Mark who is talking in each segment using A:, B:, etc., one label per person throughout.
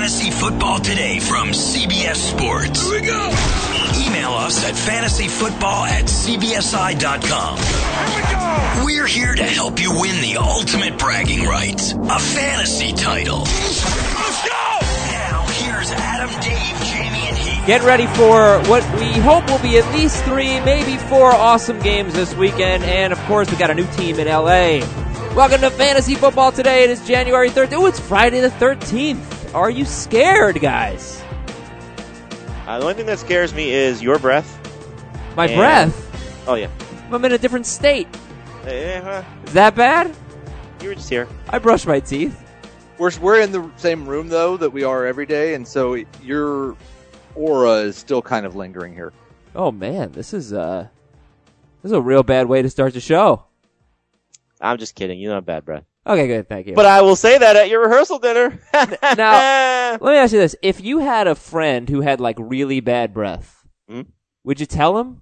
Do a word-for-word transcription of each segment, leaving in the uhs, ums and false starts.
A: Fantasy Football Today from C B S Sports.
B: Here we go.
A: Email us at fantasyfootball at c b s i dot com.
B: Here we go.
A: We're here to help you win the ultimate bragging rights, a fantasy title.
B: Let's go.
A: Now, here's Adam, Dave, Jamie, and Heath.
C: Get ready for what we hope will be at least three, maybe four awesome games this weekend. And, of course, we got a new team in L A. Welcome to Fantasy Football Today. It is January thirteenth. Oh, it's Friday the thirteenth. Are you scared, guys?
D: Uh, the only thing that scares me is your breath.
C: My
D: and...
C: breath?
D: Oh, yeah.
C: I'm in a different state.
D: Uh,
C: Is that bad?
D: you were just here.
C: I brush my teeth.
E: We're we're in the same room though that we are every day, and so your aura is still kind of lingering here.
C: Oh man, this is uh, this is a real bad way to start the show.
D: I'm just kidding. You don't have bad breath.
C: Okay, good, thank you.
D: But I will say that at your rehearsal dinner.
C: Now, let me ask you this: if you had a friend who had like really bad breath,
D: Hmm?
C: would you tell him?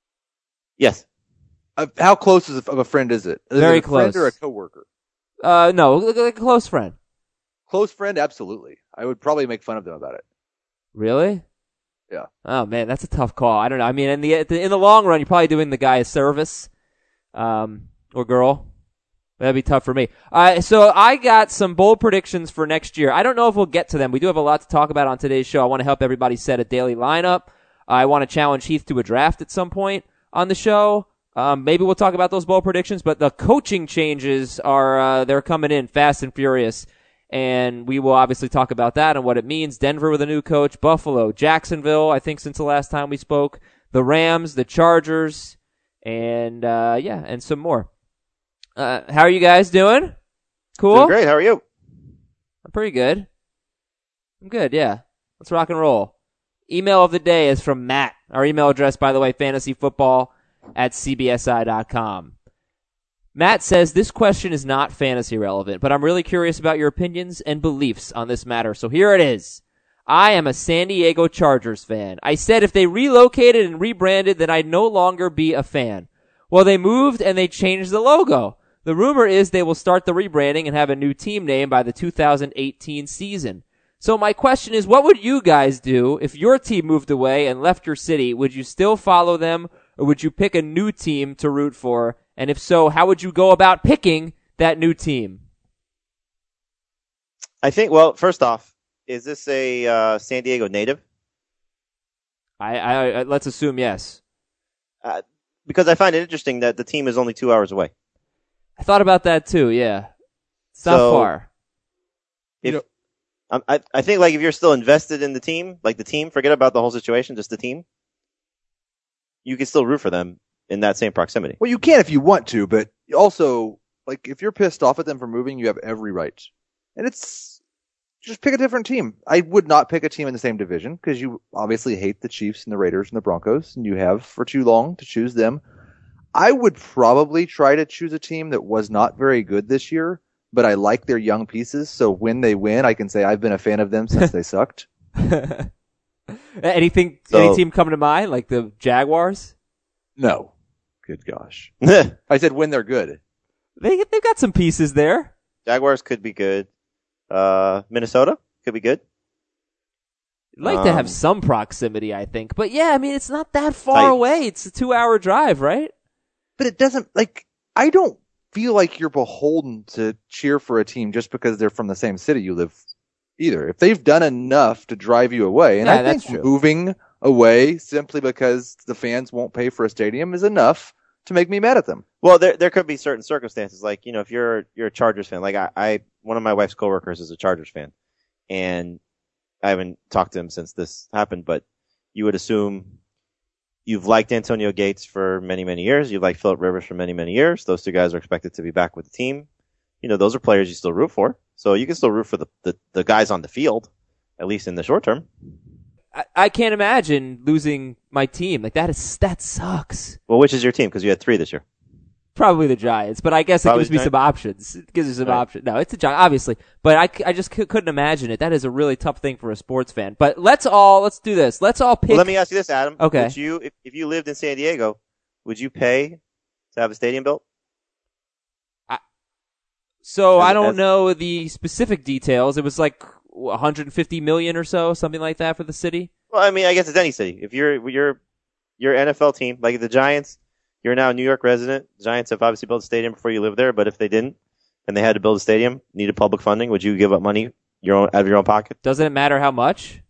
D: Yes.
E: Uh, how close is of a friend is it? Is
C: Very
E: it a friend
C: close.
E: or a coworker?
C: Uh, no, like like a close friend.
E: Close friend, absolutely. I would probably make fun of them about it.
C: Really?
E: Yeah.
C: Oh man, that's a tough call. I don't know. I mean, in the in the long run, you're probably doing the guy a service, um, or girl. That'd be tough for me. Uh, so I got some bold predictions for next year. I don't know if we'll get to them. We do have a lot to talk about on today's show. I want to help everybody set a daily lineup. I want to challenge Heath to a draft at some point on the show. Um, maybe we'll talk about those bold predictions, but the coaching changes are, uh, they're coming in fast and furious. And we will obviously talk about that and what it means. Denver with a new coach, Buffalo, Jacksonville, I think since the last time we spoke, the Rams, the Chargers, and, uh, yeah, and some more. Uh, how are you guys doing? Cool?
D: Doing great. How are you?
C: I'm pretty good. I'm good, yeah. Let's rock and roll. Email of the day is from Matt. Our email address, by the way, fantasyfootball at c b s i dot com. Matt says, this question is not fantasy relevant, but I'm really curious about your opinions and beliefs on this matter. So here it is. I am a San Diego Chargers fan. I said if they relocated and rebranded, then I'd no longer be a fan. Well, they moved and they changed the logo. The rumor is they will start the rebranding and have a new team name by the two thousand eighteen season. So my question is, what would you guys do if your team moved away and left your city? Would you still follow them, or would you pick a new team to root for? And if so, how would you go about picking that new team?
D: I think, well, first off, is this a uh, San Diego native?
C: I, I, I let's assume yes.
D: Uh, because I find it interesting that the team is only two hours away.
C: I thought about that too, yeah. It's not
D: So,
C: far.
D: If,
E: You know-
D: um, I, I think, like, if you're still invested in the team, like the team, forget about the whole situation, just the team, you can still root for them in that same proximity.
E: Well, you can if you want to, but also, like, if you're pissed off at them for moving, you have every right. And it's just pick a different team. I would not pick a team in the same division because you obviously hate the Chiefs and the Raiders and the Broncos, and you have for too long to choose them. I would probably try to choose a team that was not very good this year, but I like their young pieces, so when they win, I can say I've been a fan of them since they sucked.
C: Anything,
D: So-
C: any team coming to mind, like the Jaguars?
E: No. Good gosh. I said when they're good.
C: They, they've got some pieces there.
D: Jaguars could be good. Uh, Minnesota could be good.
C: You'd like to
D: Um,
C: have some proximity, I think. But yeah, I mean, it's not that far
D: Titans.
C: away. It's a two-hour drive, right?
E: But it doesn't, like, I don't feel like you're beholden to cheer for a team just because they're from the same city you live either. If they've done enough to drive you away, and
C: Yeah,
E: I
C: that's
E: think
C: true.
E: moving away simply because the fans won't pay for a stadium is enough to make me mad at them.
D: Well, there there could be certain circumstances, like, you know, if you're you're a Chargers fan, like I, I one of my wife's coworkers is a Chargers fan, and I haven't talked to him since this happened, but you would assume you've liked Antonio Gates for many many years, you've liked Phillip Rivers for many many years. Those two guys are expected to be back with the team. You know, those are players you still root for, so you can still root for the the, the guys on the field, at least in the short term.
C: I, I can't imagine losing my team. Like, that is that sucks.
D: Well, which is your team? Because you had three this year.
C: Probably the Giants, but I guess it
D: Probably
C: gives me
D: the
C: some options. It gives me some
D: Right.
C: options. No, it's the Giants, obviously, but I, c- I just c- couldn't imagine it. That is a really tough thing for a sports fan. But let's all let's do this. Let's all pick.
D: Well, let me ask you this, Adam.
C: Okay.
D: Would you, if, if you lived in San Diego, would you pay to have a stadium built?
C: So
D: As-
C: I don't
D: as-
C: know the specific details. It was like one hundred fifty million or so, something like that for the city.
D: Well, I mean, I guess it's any city. If you're you're your N F L team, like the Giants, you're now a New York resident. The Giants have obviously built a stadium before you lived there, but if they didn't and they had to build a stadium, needed public funding, would you give up money your own out of your own pocket?
C: Doesn't it matter how much?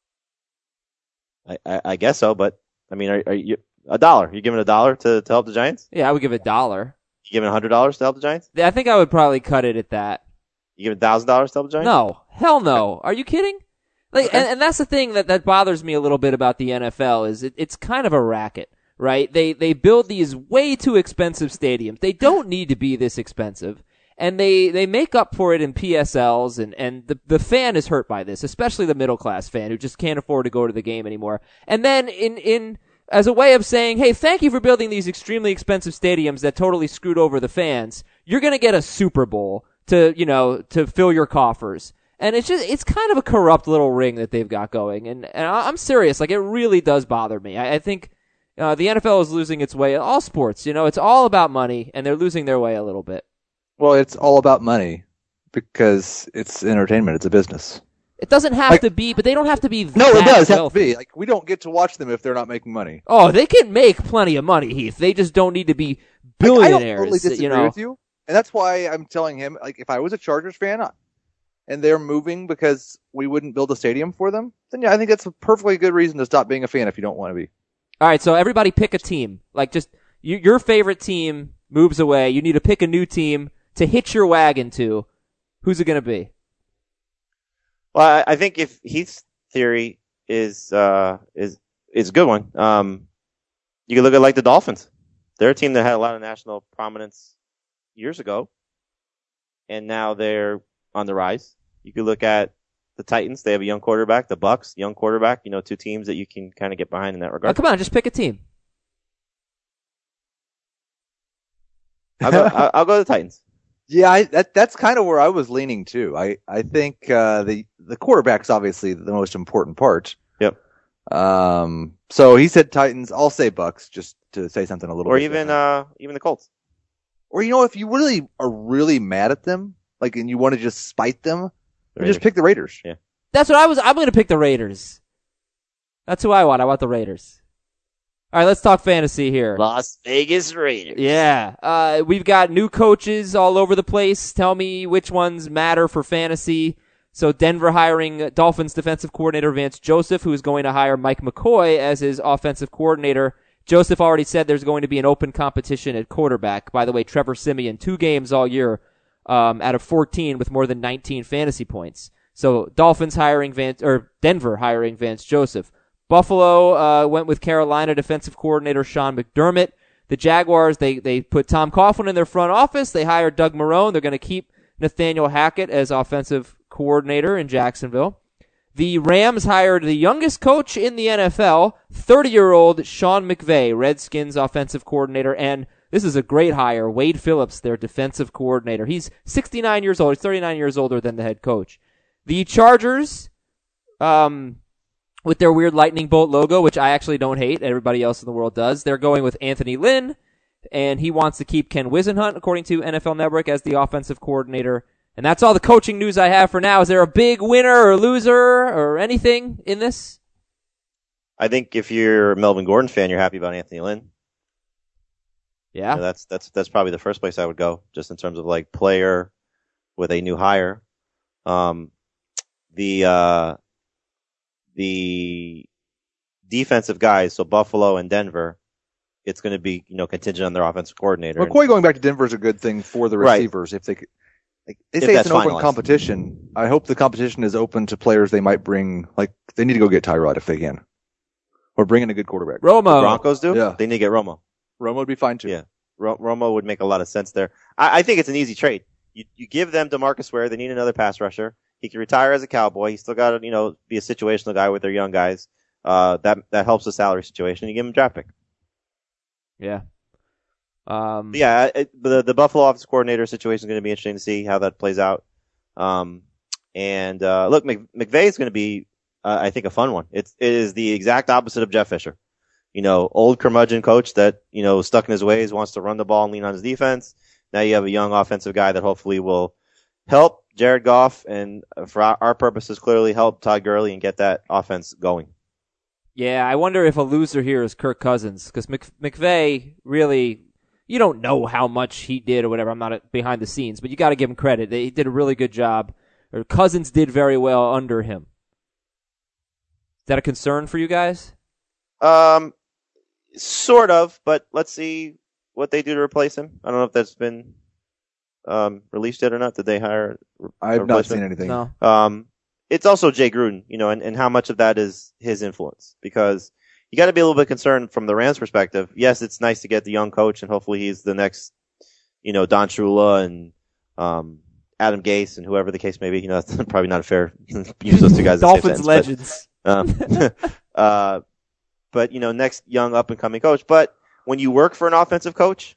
D: I, I, I guess so, but I mean, are, are you a dollar? You giving a dollar to, to help the Giants?
C: Yeah, I would give a dollar.
D: You giving a hundred dollars to help the Giants?
C: I think I would probably cut it at that.
D: You giving a thousand dollars to help the Giants?
C: No, hell no. Are you kidding? Like,
D: Okay.
C: and, and that's the thing that, that bothers me a little bit about the N F L is it, it's kind of a racket, right? They they build these way too expensive stadiums. They don't need to be this expensive. And they, they make up for it in P S Ls, and, and the, the fan is hurt by this, especially the middle class fan who just can't afford to go to the game anymore. And then in, in, as a way of saying, hey, thank you for building these extremely expensive stadiums that totally screwed over the fans, you're gonna get a Super Bowl to, you know, to fill your coffers. And it's just, it's kind of a corrupt little ring that they've got going. And, and I'm serious, like, it really does bother me. I, I think, uh, the N F L is losing its way in all sports. You know, it's all about money, and they're losing their way a little bit.
E: Well, it's all about money because it's entertainment. It's a business.
C: It doesn't have
E: Like-
C: to be, but they don't have to be
E: No,
C: that
E: it does have to
C: wealthy.
E: be. Like, we don't get to watch them if they're not making money.
C: Oh, they can make plenty of money, Heath. They just don't need to be
E: Like,
C: billionaires.
E: I don't totally disagree
C: you know,
E: with you, and that's why I'm telling him. Like, if I was a Chargers fan uh, and they're moving because we wouldn't build a stadium for them, then yeah, I think that's a perfectly good reason to stop being a fan if you don't want to be.
C: all right. So everybody pick a team. Like, just you, your favorite team moves away. You need to pick a new team to hitch your wagon to. Who's it going to be?
D: Well, I, I think if Heath's theory is uh, is is a good one, um, you can look at like the Dolphins. They're a team that had a lot of national prominence years ago, and now they're on the rise. You could look at the Titans. They have a young quarterback. The Bucks, young quarterback. You know, two teams that you can kind of get behind in that
C: Oh,
D: regard.
C: come on, just pick a team.
D: I'll go, I'll, I'll go to the Titans.
E: Yeah, I, that that's kind of where I was leaning too. I I think uh, the the quarterback's obviously the most important part.
D: Yep.
E: Um. So he said Titans. I'll say Bucks just to say something a little.
D: Or
E: bit
D: even
E: different.
D: uh, even the Colts.
E: Or you know, if you really are really mad at them, like, and you want to just spite them, then just
D: Raiders.
E: pick the Raiders.
D: Yeah.
C: That's what I was. I'm going to pick the Raiders. That's who I want. I want the Raiders. All right, let's talk fantasy here.
D: Las Vegas Raiders.
C: Yeah. Uh, we've got new coaches all over the place. Tell me which ones matter for fantasy. So Denver hiring Dolphins defensive coordinator Vance Joseph, who is going to hire Mike McCoy as his offensive coordinator. Joseph already said there's going to be an open competition at quarterback. By the way, Trevor Siemian, two games all year um, out of fourteen with more than nineteen fantasy points. So Dolphins hiring Vance, or Denver hiring Vance Joseph. Buffalo uh, went with Carolina defensive coordinator Sean McDermott. The Jaguars, they they put Tom Coughlin in their front office. They hired Doug Marrone. They're going to keep Nathaniel Hackett as offensive coordinator in Jacksonville. The Rams hired the youngest coach in the N F L, thirty-year-old Sean McVay, Redskins offensive coordinator, and this is a great hire, Wade Phillips, their defensive coordinator. He's sixty-nine years old. He's thirty-nine years older than the head coach. The Chargers, um, with their weird lightning bolt logo, which I actually don't hate, everybody else in the world does, they're going with Anthony Lynn, and he wants to keep Ken Wisenhunt, according to N F L Network, as the offensive coordinator. And that's all the coaching news I have for now. Is there a big winner or loser or anything in this?
D: I think if you're a Melvin Gordon fan, you're happy about Anthony Lynn.
C: Yeah.
D: You know, that's that's that's probably the first place I would go, just in terms of like player with a new hire. Um, the uh, the defensive guys, so Buffalo and Denver, it's going to be, you know, contingent on their offensive coordinator.
E: McCoy going back to Denver is a good thing for the
D: Right.
E: receivers if they could. Like, they
D: If
E: say it's
D: that's
E: an open
D: finalized. competition.
E: competition. I hope the competition is open to players they might bring. Like, they need to go get Tyrod if they can, or bring in a good quarterback.
C: Romo.
D: Broncos do.
E: Yeah.
D: They need to get Romo.
E: Romo would be fine too.
D: Yeah. Ro- Romo would make a lot of sense there. I, I think it's an easy trade. You you give them DeMarcus Ware. They need another pass rusher. He can retire as a Cowboy. He's still got to, you know, be a situational guy with their young guys. Uh, that that helps the salary situation. You give him a draft pick.
C: Yeah. Um,
D: But yeah, it, the the Buffalo office coordinator situation is going to be interesting to see how that plays out. Um, and uh, look, Mc, McVay is going to be, uh, I think, a fun one. It's it is the exact opposite of Jeff Fisher. You know, old curmudgeon coach that, you know, stuck in his ways, wants to run the ball and lean on his defense. Now you have a young offensive guy that hopefully will help Jared Goff, and for our, our purposes, clearly help Todd Gurley and get that offense going.
C: Yeah, I wonder if a loser here is Kirk Cousins, because Mc, McVay really, you don't know how much he did or whatever. I'm not behind the scenes, but you got to give him credit. He did a really good job. Or Cousins did very well under him. Is that a concern for you guys?
D: Um, sort of, but let's see what they do to replace him. I don't know if that's been um, released yet or not. Did they hire?
E: I've not seen anything.
C: No.
D: Um, it's also Jay Gruden, you know, and, and how much of that is his influence, because you got to be a little bit concerned from the Rams' perspective. Yes, it's nice to get the young coach, and hopefully he's the next, you know, Don Shula and um, Adam Gase and whoever the case may be. You know, that's probably not a fair use those two guys.
C: Dolphins legends.
D: But, um, uh, but you know, next young up and coming coach. But when you work for an offensive coach,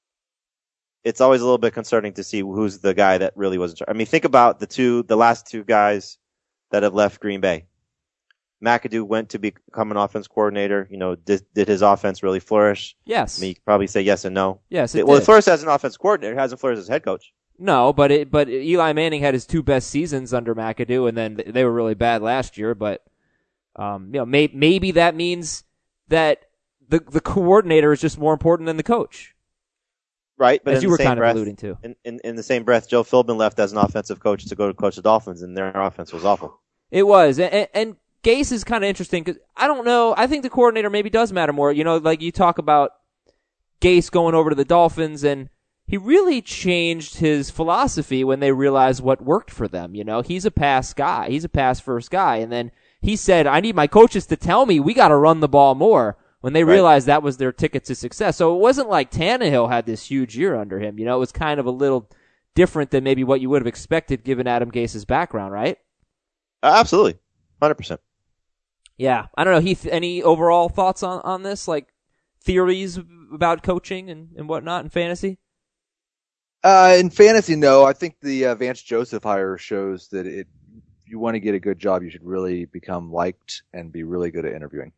D: it's always a little bit concerning to see who's the guy that really was in charge. I mean, think about the two, the last two guys that have left Green Bay. McAdoo went to become an offense coordinator. You know, did, did his offense really flourish?
C: Yes.
D: I mean, you could probably say yes and no.
C: Yes, it
D: Well,
C: did.
D: it flourished as an offense coordinator. It hasn't flourished as head coach.
C: No, but it, but Eli Manning had his two best seasons under McAdoo, and then they were really bad last year. But um, you know, may, maybe that means that the the coordinator is just more important than the coach.
D: Right, but
C: as
D: in
C: you
D: the
C: were
D: same
C: kind
D: breath,
C: of alluding to.
D: In, in, in the same breath, Joe Philbin left as an offensive coach to go to coach the Dolphins, and their offense was awful.
C: It was, and, and Gase is kind of interesting because I don't know. I think the coordinator maybe does matter more. You know, like you talk about Gase going over to the Dolphins, and he really changed his philosophy when they realized what worked for them. You know, he's a pass guy. He's a pass first guy. And then he said, I need my coaches to tell me we got to run the ball more, when they
D: Right.
C: realized that was their ticket to success. So it wasn't like Tannehill had this huge year under him. You know, it was kind of a little different than maybe what you would have expected given Adam Gase's background, right?
D: Uh, absolutely. one hundred percent.
C: Yeah. I don't know, Heath, any overall thoughts on, on this? Like theories about coaching and, and whatnot in fantasy?
E: Uh, in fantasy, no. I think the uh, Vance Joseph hire shows that it, if you want to get a good job, you should really become liked and be really good at interviewing.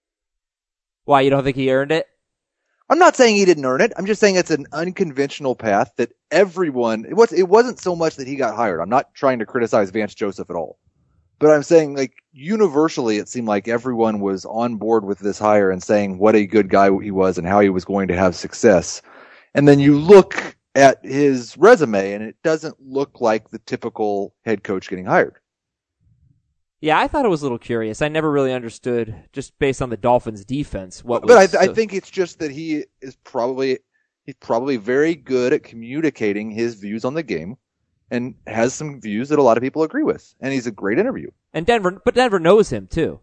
C: Why, you don't think he earned it?
E: I'm not saying he didn't earn it. I'm just saying it's an unconventional path that everyone, it, was, it wasn't so much that he got hired. I'm not trying to criticize Vance Joseph at all. But I'm saying, like, universally, it seemed like everyone was on board with this hire and saying what a good guy he was and how he was going to have success. And then you look at his resume, and it doesn't look like the typical head coach getting hired.
C: Yeah, I thought it was a little curious. I never really understood, just based on the Dolphins' defense, what
E: But I,
C: was.
E: th- I
C: so-
E: think it's just that he is probably he's probably very good at communicating his views on the game, and has some views that a lot of people agree with. And he's a great interview.
C: And Denver, but Denver knows him too.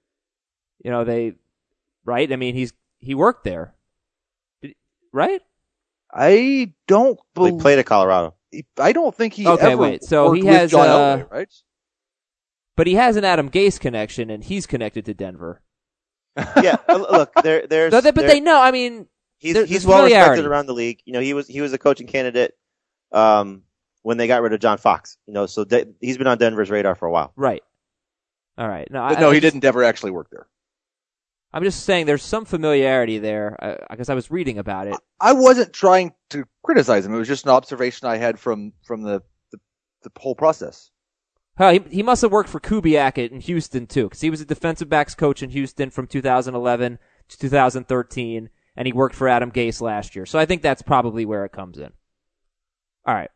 C: You know, they, right? I mean, he's he worked there, Did, right?
E: I don't
D: They
E: believe.
D: played at Colorado.
E: I don't think he
C: Okay,
E: ever
C: wait, so
E: worked
C: he
E: with
C: has,
E: John
C: uh,
E: Elway, right?
C: But he has an Adam Gase connection, and he's connected to Denver.
D: Yeah, look, there, there's.
C: But they, but
D: there-
C: they know. I mean,
D: He's
C: there-
D: he's
C: there's
D: well respected
C: familiarity.
D: around the league. You know, he was he was a coaching candidate um, when they got rid of John Fox. You know, so de- he's been on Denver's radar for a while.
C: right? All right. No,
E: But
C: I,
E: no,
C: I
E: he
C: just-
E: didn't ever actually work there.
C: I'm just saying, there's some familiarity there. I guess I was reading about it.
E: I wasn't trying to criticize him. It was just an observation I had from from the the, the whole process.
C: Huh, he, he must have worked for Kubiak in Houston too, because he was a defensive backs coach in Houston from two thousand eleven to two thousand thirteen, and he worked for Adam Gase last year. So I think that's probably where it comes in. All right.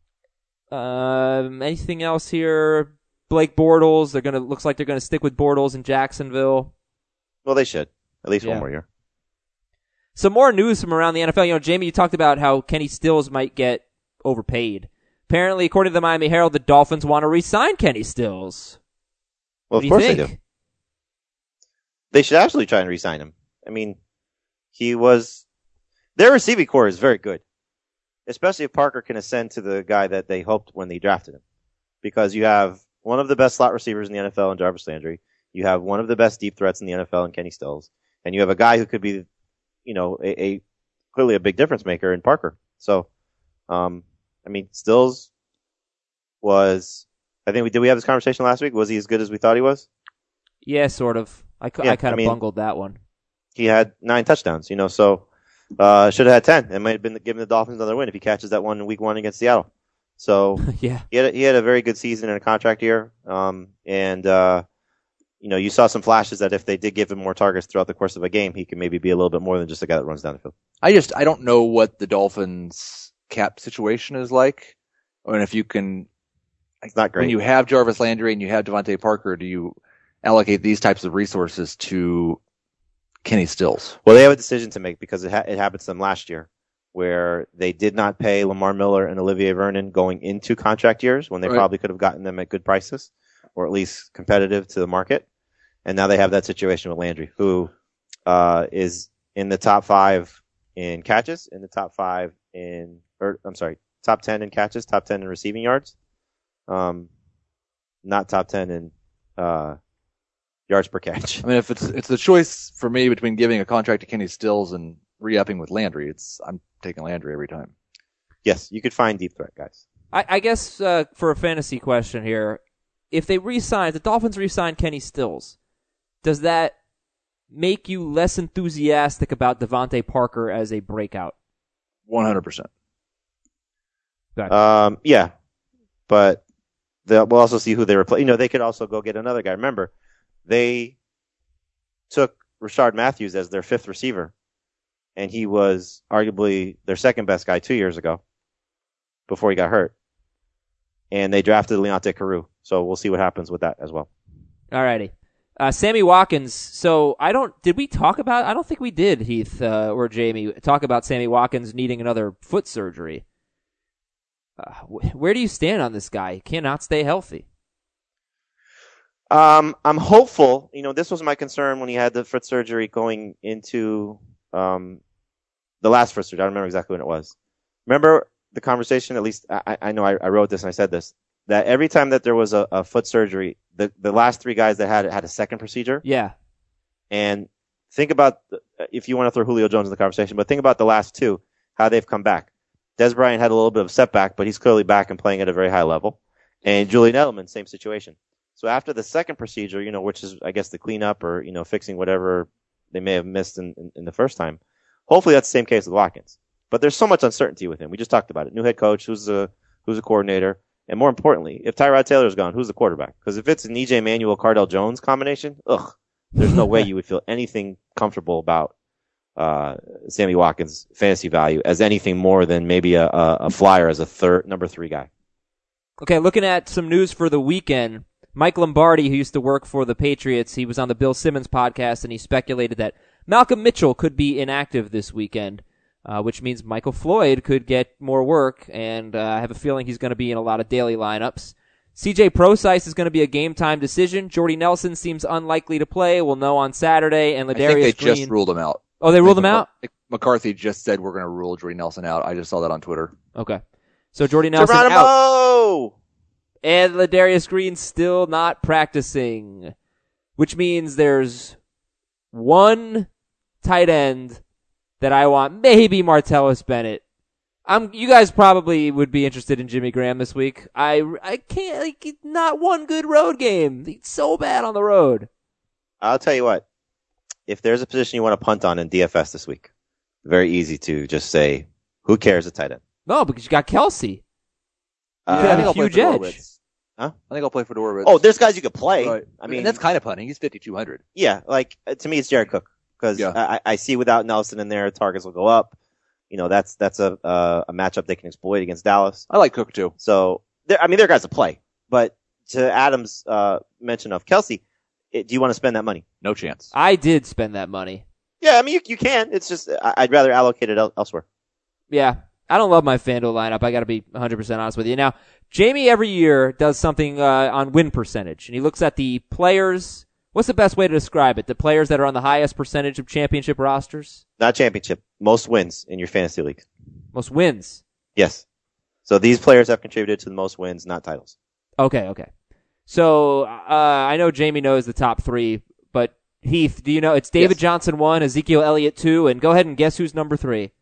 C: Um, anything else here? Blake Bortles. They're gonna looks like they're gonna stick with Bortles in Jacksonville.
D: Well, they should at least
C: Yeah.
D: one more year.
C: Some more news from around the N F L. You know, Jamie, you talked about how Kenny Stills might get overpaid. Apparently, according to the Miami Herald, the Dolphins want to re-sign Kenny Stills.
D: Well,
C: What
D: of
C: do
D: course
C: you
D: they
C: think?
D: do. They should absolutely try and re-sign him. I mean, he was their receiving core is very good, especially if Parker can ascend to the guy that they hoped when they drafted him, because you have one of the best slot receivers in the N F L in Jarvis Landry. You have one of the best deep threats in the N F L in Kenny Stills, and you have a guy who could be, you know, a, a clearly a big difference maker in Parker. So, um, I mean, Stills was. I think we did. We have this conversation last week. Was he as good as we thought he was?
C: Yeah, sort of. I, cu-
D: Yeah,
C: I kind
D: I
C: of
D: mean-
C: bungled that one.
D: He had nine touchdowns, you know, so uh should have had ten. It might have been giving the Dolphins another win if he catches that one in week one against Seattle. So
C: yeah.
D: he had a, he had a very good season in a contract year. Um, and uh, you know, you saw some flashes that if they did give him more targets throughout the course of a game, he could maybe be a little bit more than just a guy that runs down the field.
E: I just I don't know what the Dolphins' cap situation is like, and if you can.
D: It's not great.
E: When you have Jarvis Landry and you have Devontae Parker, do you allocate these types of resources to Kenny Stills?
D: Well, they have a decision to make because it, ha- it happened to them last year where they did not pay Lamar Miller and Olivier Vernon going into contract years when they
E: Right.
D: probably could have gotten them at good prices or at least competitive to the market. And now they have that situation with Landry, who uh, is in the top five in catches, in the top five in, or I'm sorry, top ten in catches, top ten in receiving yards. Um, not top ten in uh, yards per catch.
E: I mean, if it's it's the choice for me between giving a contract to Kenny Stills and re-upping with Landry, it's I'm taking Landry every time.
D: Yes, you could find deep threat guys.
C: I, I guess uh, for a fantasy question here, if they re-sign, if the Dolphins re-sign Kenny Stills, does that make you less enthusiastic about Devontae Parker as a breakout?
E: one hundred percent.
D: Um, yeah, but they'll, we'll also see who they replace. You know, they could also go get another guy. Remember, they took Rashard Matthews as their fifth receiver, and he was arguably their second best guy two years ago before he got hurt. And they drafted Leonte Carew, so we'll see what happens with that as well.
C: Alrighty. Uh, Sammy Watkins. So I don't. Did we talk about? I don't think we did. Heath uh, or Jamie talk about Sammy Watkins needing another foot surgery. Uh, wh- where do you stand on this guy? He cannot stay healthy.
D: Um, I'm hopeful. You know, this was my concern when he had the foot surgery going into um, the last foot surgery. I don't remember exactly when it was. Remember the conversation? At least I, I know I, I wrote this and I said this. That every time that there was a, a foot surgery, the, the last three guys that had it had a second procedure.
C: Yeah.
D: And think about, the, if you want to throw Julio Jones in the conversation, but think about the last two, how they've come back. Des Bryant had a little bit of a setback, but he's clearly back and playing at a very high level. And Julian Edelman, same situation. So after the second procedure, you know, which is, I guess, the cleanup or, you know, fixing whatever they may have missed in, in, in the first time, hopefully that's the same case with Watkins. But there's so much uncertainty with him. We just talked about it. New head coach, who's a, who's a coordinator. And more importantly, if Tyrod Taylor's gone, who's the quarterback? Because if it's an E J Manuel, Cardell Jones combination, ugh, there's no way you would feel anything comfortable about uh Sammy Watkins' fantasy value as anything more than maybe a, a, a flyer as a third, number three guy.
C: Okay, looking at some news for the weekend, Mike Lombardi, who used to work for the Patriots, he was on the Bill Simmons podcast, and he speculated that Malcolm Mitchell could be inactive this weekend, uh, which means Michael Floyd could get more work, and uh, I have a feeling he's going to be in a lot of daily lineups. C J Prosise is going to be a game-time decision. Jordy Nelson seems unlikely to play. We'll know on Saturday, and Ladarius
E: I think they
C: Green.
E: just ruled him out.
C: Oh, they ruled him out?
E: McCarthy just said we're going to rule Jordy Nelson out. I just saw that on Twitter.
C: Okay. So Jordy Nelson
D: Geronimo!
C: out. And Ladarius Green still not practicing, which means there's one tight end that I want, maybe Martellus Bennett. I'm, you guys probably would be interested in Jimmy Graham this week. I, I can't, like, not one good road game. He's so bad on the road.
D: I'll tell you what. If there's a position you want to punt on in D F S this week, very easy to just say, who cares a tight end?
C: No, because you got Kelsey.
D: Uh,
C: could have
E: I think
C: a
E: I'll play
C: huge
E: for
C: edge.
E: Dorwitz.
D: Huh?
E: I think I'll play for Dorwitz.
D: Oh, there's guys you could play.
E: Right.
D: I mean,
E: and that's kind of punting. He's fifty-two hundred.
D: Yeah, like, uh, to me, it's Jared Cook. Because
E: Yeah.
D: I, I see without Nelson in there, targets will go up. You know, that's that's a uh, a matchup they can exploit against Dallas.
E: I like Cook too.
D: So, there, I mean, there are guys to play. But to Adam's uh, mention of Kelsey, it, do you want to spend that money?
E: No chance.
C: I did spend that money.
D: Yeah, I mean, you, you can. It's just, I, I'd rather allocate it el- elsewhere.
C: Yeah, I don't love my FanDuel lineup. I got to be one hundred percent honest with you. Now, Jamie every year does something uh, on win percentage, and he looks at the players. What's the best way to describe it? The players that are on the highest percentage of championship rosters?
D: Not championship. Most wins in your fantasy league.
C: Most wins.
D: Yes. So these players have contributed to the most wins, not titles.
C: Okay, okay. So, uh, I know Jamie knows the top three, but Heath, do you know? It's David
D: Yes.
C: Johnson one, Ezekiel Elliott two, and go ahead and guess who's number three.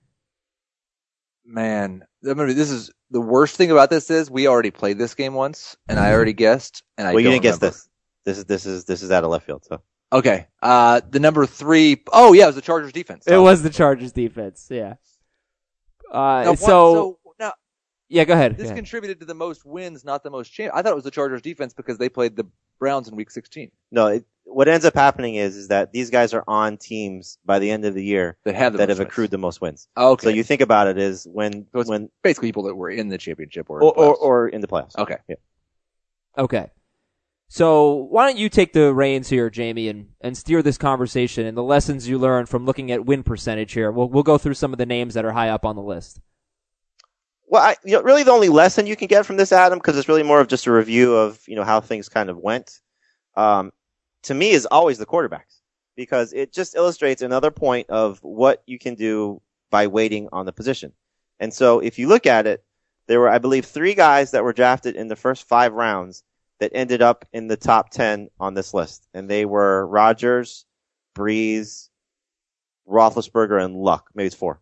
E: Man, I mean, this is the worst thing about this is we already played this game once, and I already guessed, and I
D: Well, you
E: don't
D: didn't guess
E: remember.
D: this. This is, this is, this is out of left field, so.
E: Okay. Uh, the number three, oh yeah, it was the Chargers defense.
C: It was the Chargers defense, yeah. Uh,
E: Now, what-
C: so,
E: now,
C: Yeah, go ahead.
E: This
C: go ahead.
E: contributed to the most wins, not the most champ. I thought it was the Chargers defense because they played the Browns in week sixteen.
D: No, it, what ends up happening is, is that these guys are on teams by the end of the year
E: that have,
D: that have
E: wins.
D: accrued the most wins.
E: Okay.
D: So you think about it is when,
E: so it's
D: when,
E: basically people that were in the championship or,
D: or,
E: in the
D: or,
E: playoffs.
D: or in the playoffs.
E: Okay.
D: Yeah.
C: Okay. So why don't you take the reins here, Jamie, and, and steer this conversation and the lessons you learned from looking at win percentage here. We'll, we'll go through some of the names that are high up on the list.
D: Well, I, you know, really the only lesson you can get from this, Adam, because it's really more of just a review of, you know, how things kind of went, um, to me is always the quarterbacks, because it just illustrates another point of what you can do by waiting on the position. And so if you look at it, there were, I believe, three guys that were drafted in the first five rounds that ended up in the top ten on this list. And they were Rodgers, Breeze, Roethlisberger, and Luck. Maybe it's four.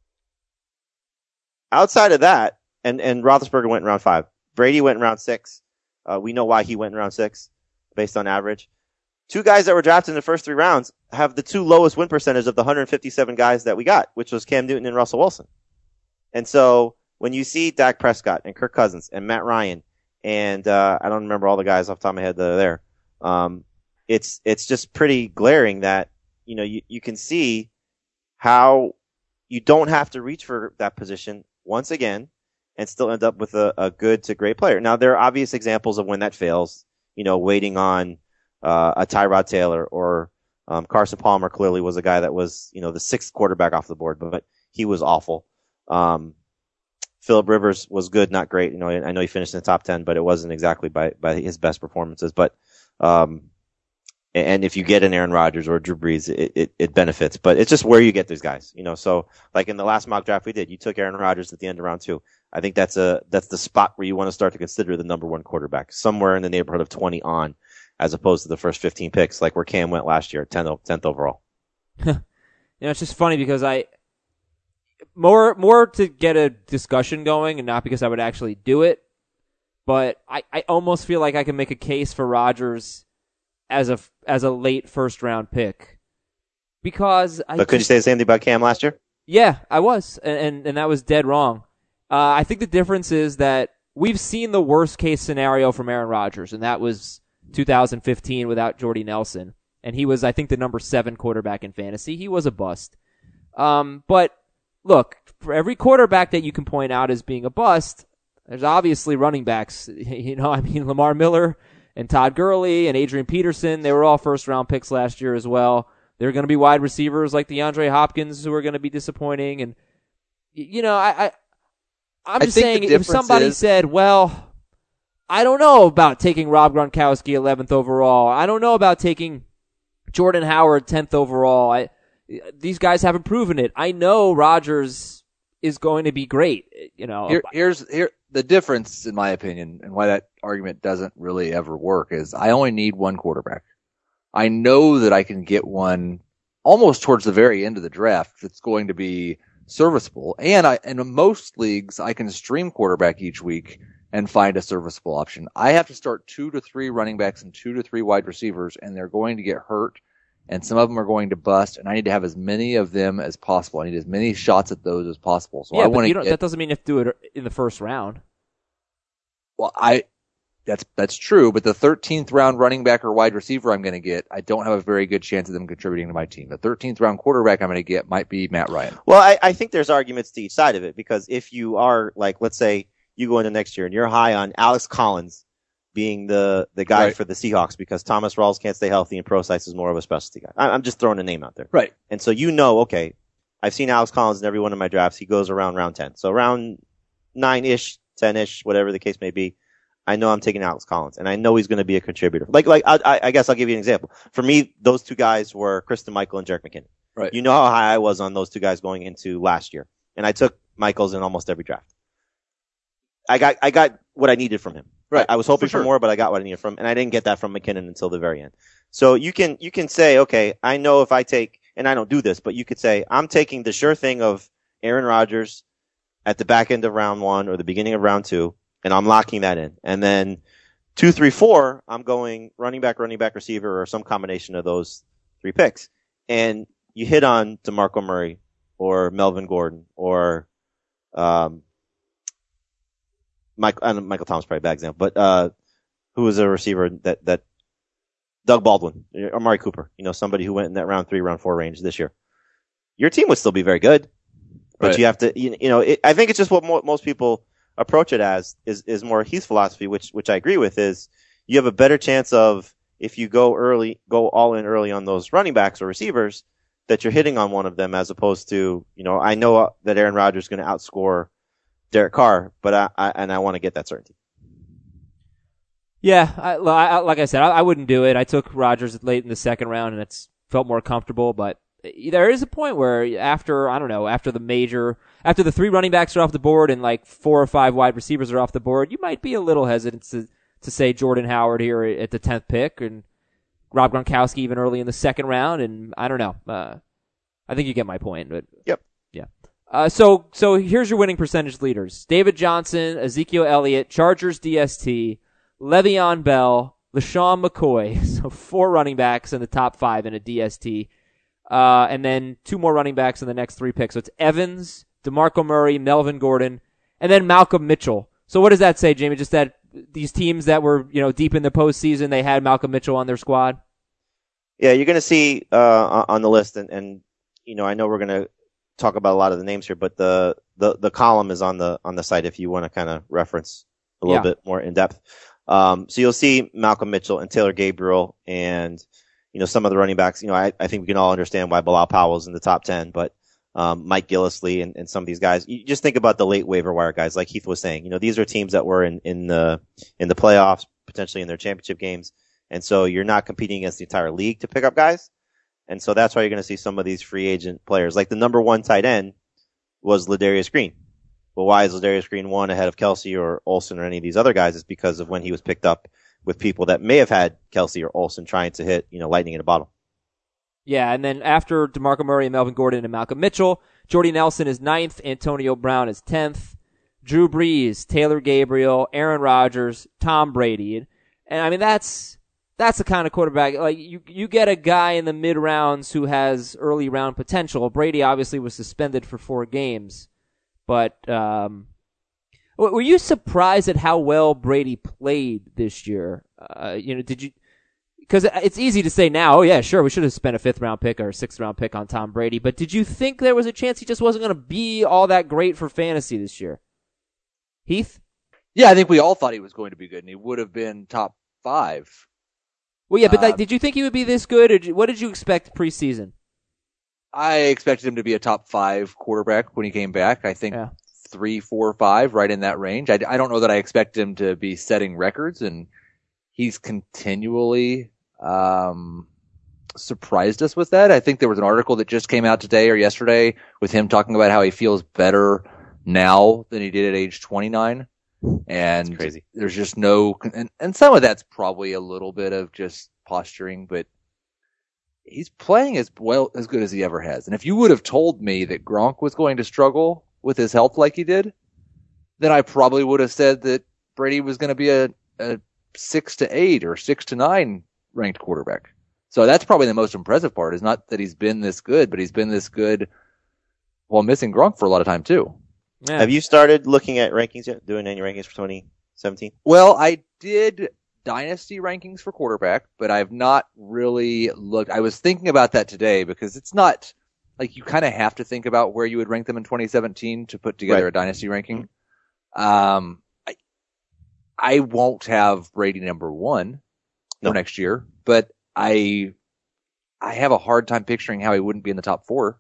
D: Outside of that, and, and Roethlisberger went in round five. Brady went in round six. Uh, we know why he went in round six, based on average. Two guys that were drafted in the first three rounds have the two lowest win percentage of the one hundred fifty-seven guys that we got, which was Cam Newton and Russell Wilson. And so when you see Dak Prescott and Kirk Cousins and Matt Ryan and uh, I don't remember all the guys off the top of my head that are there, um, it's it's just pretty glaring that, you know, you, you can see how you don't have to reach for that position once again and still end up with a, a good to great player. Now, there are obvious examples of when that fails, you know, waiting on uh, a Tyrod Taylor or um, Carson Palmer clearly was a guy that was, you know, the sixth quarterback off the board, but he was awful. Um, Phillip Rivers was good, not great. You know, I know he finished in the top ten, but it wasn't exactly by, by his best performances. But, um, and if you get an Aaron Rodgers or Drew Brees, it, it, it benefits. But it's just where you get these guys, you know. So, like in the last mock draft we did, you took Aaron Rodgers at the end of round two. I think that's a that's the spot where you want to start to consider the number one quarterback, somewhere in the neighborhood of twenty on, as opposed to the first fifteen picks, like where Cam went last year, tenth, tenth overall.
C: You know, it's just funny because I more more to get a discussion going, and not because I would actually do it, but I, I almost feel like I can make a case for Rodgers as a as a late first round pick, because I
D: but could
C: just,
D: you say the same thing about Cam last year?
C: Yeah, I was, and and, and that was dead wrong. Uh, I think the difference is that we've seen the worst case scenario from Aaron Rodgers, and that was two thousand fifteen without Jordy Nelson, and he was, I think, the number seven quarterback in fantasy. He was a bust. Um, but look, for every quarterback that you can point out as being a bust, there's obviously running backs. You know, I mean, Lamar Miller and Todd Gurley and Adrian Peterson, they were all first-round picks last year as well. There are going to be wide receivers like DeAndre Hopkins who are going to be disappointing. And, you know, I, I, I'm just
E: I
C: saying,
E: think the
C: if somebody
E: is...
C: said, well, I don't know about taking Rob Gronkowski eleventh overall. I don't know about taking Jordan Howard tenth overall. I, these guys haven't proven it. I know Rodgers is going to be great. You know,
E: Here, here's here the difference, in my opinion, and why that argument doesn't really ever work is I only need one quarterback. I know that I can get one almost towards the very end of the draft that's going to be serviceable. And I, and in most leagues, I can stream quarterback each week and find a serviceable option. I have to start two to three running backs and two to three wide receivers, and they're going to get hurt, and some of them are going to bust, and I need to have as many of them as possible. I need as many shots at those as possible. So
C: yeah,
E: I
C: but
E: want
C: you
E: to
C: don't,
E: get,
C: that doesn't mean you have to do it in the first round.
E: well, I, that's, that's true, but the thirteenth round running back or wide receiver I'm going to get, I don't have a very good chance of them contributing to my team. The thirteenth round quarterback I'm going to get might be Matt Ryan.
D: Well, I, I think there's arguments to each side of it, because if you are, like, let's say you go into next year and you're high on Alex Collins being the, the guy
E: Right.
D: for the Seahawks because Thomas Rawls can't stay healthy and Procise is more of a specialty guy. I, I'm just throwing a name out there.
E: Right.
D: And so you know, okay, I've seen Alex Collins in every one of my drafts. He goes around round ten. So round nine-ish, ten-ish, whatever the case may be, I know I'm taking Alex Collins, and I know he's going to be a contributor. Like, like I, I guess I'll give you an example. For me, those two guys were Kristen Michael and Jerick McKinnon.
E: Right.
D: You know how high I was on those two guys going into last year, and I took Michaels in almost every draft. I got, I got what I needed from him.
E: Right.
D: I, I was hoping
E: For sure.
D: for more, but I got what I needed from him, and I didn't get that from McKinnon until the very end. So you can, you can say, okay, I know if I take, and I don't do this, but you could say, I'm taking the sure thing of Aaron Rodgers at the back end of round one or the beginning of round two, and I'm locking that in. And then two, three, four, I'm going running back, running back, receiver, or some combination of those three picks. And you hit on DeMarco Murray or Melvin Gordon or, um, Michael, uh, Michael Thomas probably a bad example, but, uh, who was a receiver that, that, Doug Baldwin, or Amari Cooper, you know, somebody who went in that round three, round four range this year. Your team would still be very good, but right. you have to, you, you know, it, I think it's just what mo- most people approach it as is, is more Heath's philosophy, which, which I agree with, is you have a better chance of, if you go early, go all in early on those running backs or receivers, that you're hitting on one of them, as opposed to, you know, I know that Aaron Rodgers is going to outscore Derek Carr, but I, I and I want to get that certainty.
C: Yeah, I, I, like I said, I, I wouldn't do it. I took Rodgers late in the second round, and it's felt more comfortable. But there is a point where after, I don't know, after the major, after the three running backs are off the board and like four or five wide receivers are off the board, you might be a little hesitant to to say Jordan Howard here at the tenth pick, and Rob Gronkowski even early in the second round. And I don't know. Uh, I think you get my point. But
D: yep.
C: Yeah. Uh, so so here's your winning percentage leaders: David Johnson, Ezekiel Elliott, Chargers D S T, Le'Veon Bell, LaShawn McCoy. So four running backs in the top five in a D S T. Uh, and then two more running backs in the next three picks. So it's Evans, DeMarco Murray, Melvin Gordon, and then Malcolm Mitchell. So what does that say, Jamie? Just that these teams that were, you know, deep in the postseason, they had Malcolm Mitchell on their squad?
D: Yeah, you're going to see uh, on the list, and, and, you know, I know we're going to talk about a lot of the names here, but the, the, the column is on the, on the site if you want to kind of reference a little yeah. bit more in depth. Um, so you'll see Malcolm Mitchell and Taylor Gabriel and, you know, some of the running backs. You know, I, I think we can all understand why Bilal Powell's in the top ten, but, um, Mike Gillislee and, and some of these guys. You just think about the late waiver wire guys, like Heath was saying. You know, these are teams that were in, in the, in the playoffs, potentially in their championship games. And so you're not competing against the entire league to pick up guys. And so that's why you're going to see some of these free agent players. Like the number one tight end was Ladarius Green. Well, why is Ladarius Green one ahead of Kelsey or Olsen or any of these other guys? It's because of when he was picked up with people that may have had Kelsey or Olsen trying to hit, you know, lightning in a bottle.
C: Yeah, and then after DeMarco Murray and Melvin Gordon and Malcolm Mitchell, Jordy Nelson is ninth, Antonio Brown is tenth, Drew Brees, Taylor Gabriel, Aaron Rodgers, Tom Brady. And, and I mean, that's, that's the kind of quarterback, like you, you get a guy in the mid rounds who has early round potential. Brady obviously was suspended for four games. But um, were you surprised at how well Brady played this year? Uh, you know, did you? Because it's easy to say now, oh yeah, sure, we should have spent a fifth round pick or a sixth round pick on Tom Brady. But did you think there was a chance he just wasn't going to be all that great for fantasy this year? Heath?
E: Yeah, I think we all thought he was going to be good, and he would have been top five.
C: Well, yeah, but
E: uh,
C: like, did you think he would be this good, or did you, what did you expect preseason?
E: I expected him to be a top five quarterback when he came back. I think yeah. three, four, five, right in that range. I, I don't know that I expect him to be setting records, and he's continually um, surprised us with that. I think there was an article that just came out today or yesterday with him talking about how he feels better now than he did at age twenty-nine. And
D: that's crazy.
E: There's just no, and, and some of that's probably a little bit of just posturing, but he's playing as well, as good as he ever has. And if you would have told me that Gronk was going to struggle with his health like he did, then I probably would have said that Brady was going to be a, a six to eight or six to nine ranked quarterback. So that's probably the most impressive part, is not that he's been this good, but he's been this good while missing Gronk for a lot of time too.
C: Yeah.
D: Have you started looking at rankings yet? Doing any rankings for twenty seventeen?
E: Well, I did dynasty rankings for quarterback, but I've not really looked. I was thinking about that today because it's not like you kind of have to think about where you would rank them in twenty seventeen to put together right. a dynasty ranking. Um, I, I won't have Brady number one
D: no.
E: for next year, but I, I have a hard time picturing how he wouldn't be in the top four.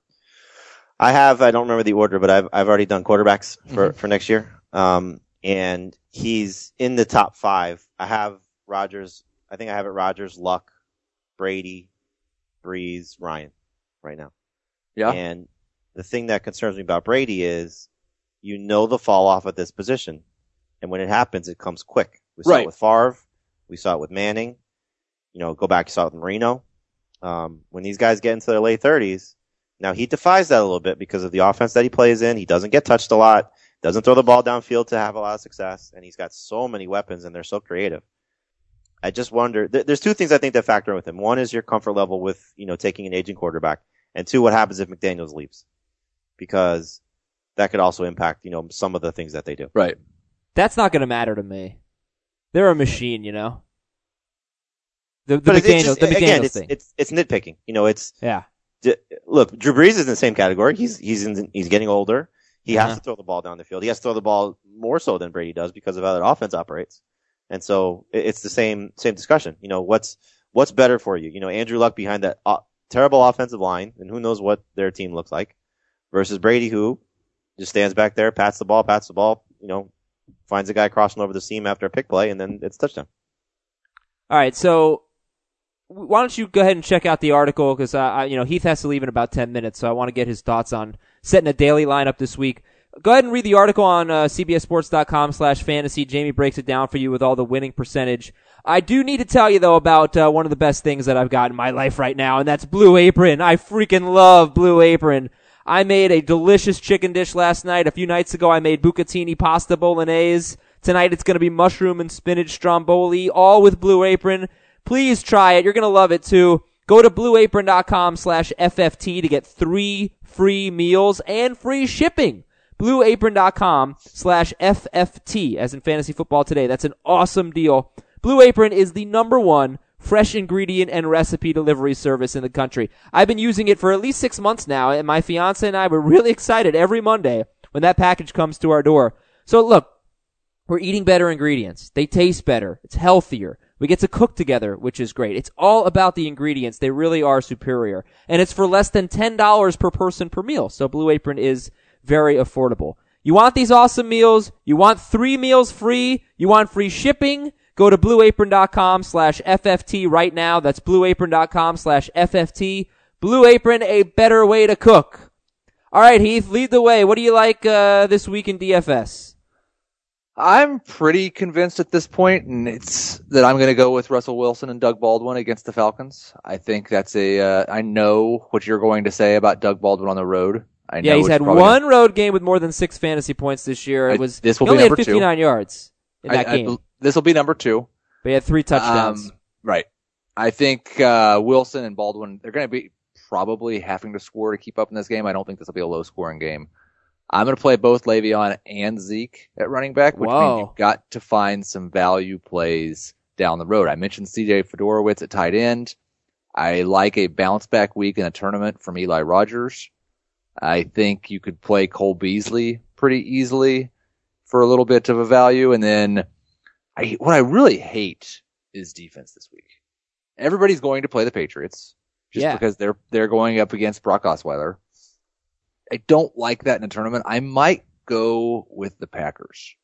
D: I have, I don't remember the order, but I've, I've already done quarterbacks for, mm-hmm. for next year. Um, and he's in the top five. I have Rodgers. I think I have it Rodgers, Luck, Brady, Breeze, Ryan right now.
E: Yeah.
D: And the thing that concerns me about Brady is, you know, the fall off at this position. And when it happens, it comes quick. We saw
E: right.
D: it with Favre. We saw it with Manning. You know, go back, you saw it with Marino. Um, when these guys get into their late thirties, now he defies that a little bit because of the offense that he plays in. He doesn't get touched a lot, doesn't throw the ball downfield to have a lot of success, and he's got so many weapons and they're so creative. I just wonder, th- there's two things I think that factor in with him. One is your comfort level with, you know, taking an aging quarterback. And two, what happens if McDaniels leaves? Because that could also impact, you know, some of the things that they do.
E: Right.
C: That's not going to matter to me. They're a machine, you know. The, the
D: but it's
C: McDaniels,
D: just,
C: the McDaniels
D: again, it's,
C: thing.
D: it's it's nitpicking. You know, it's
C: yeah.
D: Look, Drew Brees is in the same category. He's he's in, he's getting older. He
C: uh-huh.
D: has to throw the ball down the field. He has to throw the ball more so than Brady does because of how that offense operates. And so it's the same same discussion. You know, what's what's better for you? You know, Andrew Luck behind that uh, terrible offensive line, and who knows what their team looks like, versus Brady, who just stands back there, pats the ball, pats the ball, you know, finds a guy crossing over the seam after a pick play, and then it's touchdown.
C: All right, so why don't you go ahead and check out the article, because uh, I, you know, Heath has to leave in about ten minutes, so I want to get his thoughts on setting a daily lineup this week. Go ahead and read the article on uh, cbssports.com slash fantasy. Jamie breaks it down for you with all the winning percentage. I do need to tell you, though, about uh, one of the best things that I've got in my life right now, and that's Blue Apron. I freaking love Blue Apron. I made a delicious chicken dish last night. A few nights ago, I made bucatini pasta bolognese. Tonight, it's going to be mushroom and spinach stromboli, all with Blue Apron. Please try it. You're going to love it, too. Go to blueapron.com slash FFT to get three free meals and free shipping. blueapron.com slash FFT, as in fantasy football today. That's an awesome deal. Blue Apron is the number one fresh ingredient and recipe delivery service in the country. I've been using it for at least six months now, and my fiance and I were really excited every Monday when that package comes to our door. So look, we're eating better ingredients. They taste better. It's healthier. We get to cook together, which is great. It's all about the ingredients. They really are superior. And it's for less than ten dollars per person per meal. So Blue Apron is very affordable. You want these awesome meals? You want three meals free? You want free shipping? Go to blueapron.com slash FFT right now. That's blueapron.com slash FFT. Blue Apron, a better way to cook. All right, Heath, lead the way. What do you like uh, this week in D F S?
E: I'm pretty convinced at this point, and it's that I'm going to go with Russell Wilson and Doug Baldwin against the Falcons. I think that's a. Uh, I know what you're going to say about Doug Baldwin on the road. I
C: yeah,
E: know
C: he's had one gonna... road game with more than six fantasy points this year. It was
E: I, this will
C: he
E: be
C: only
E: number
C: had fifty-nine
E: two.
C: yards in that
E: I,
C: game.
E: I, this will be number two.
C: But he had three touchdowns.
E: Um, right. I think uh, Wilson and Baldwin, they're going to be probably having to score to keep up in this game. I don't think this will be a low-scoring game. I'm going to play both Le'Veon and Zeke at running back, which
C: Whoa.
E: means you've got to find some value plays down the road. I mentioned C J Fedorowicz at tight end. I like a bounce-back week in a tournament from Eli Rogers. I think you could play Cole Beasley pretty easily for a little bit of a value. And then I, what I really hate is defense this week. Everybody's going to play the Patriots just
C: yeah.
E: because they're they're going up against Brock Osweiler. I don't like that in a tournament. I might go with the Packers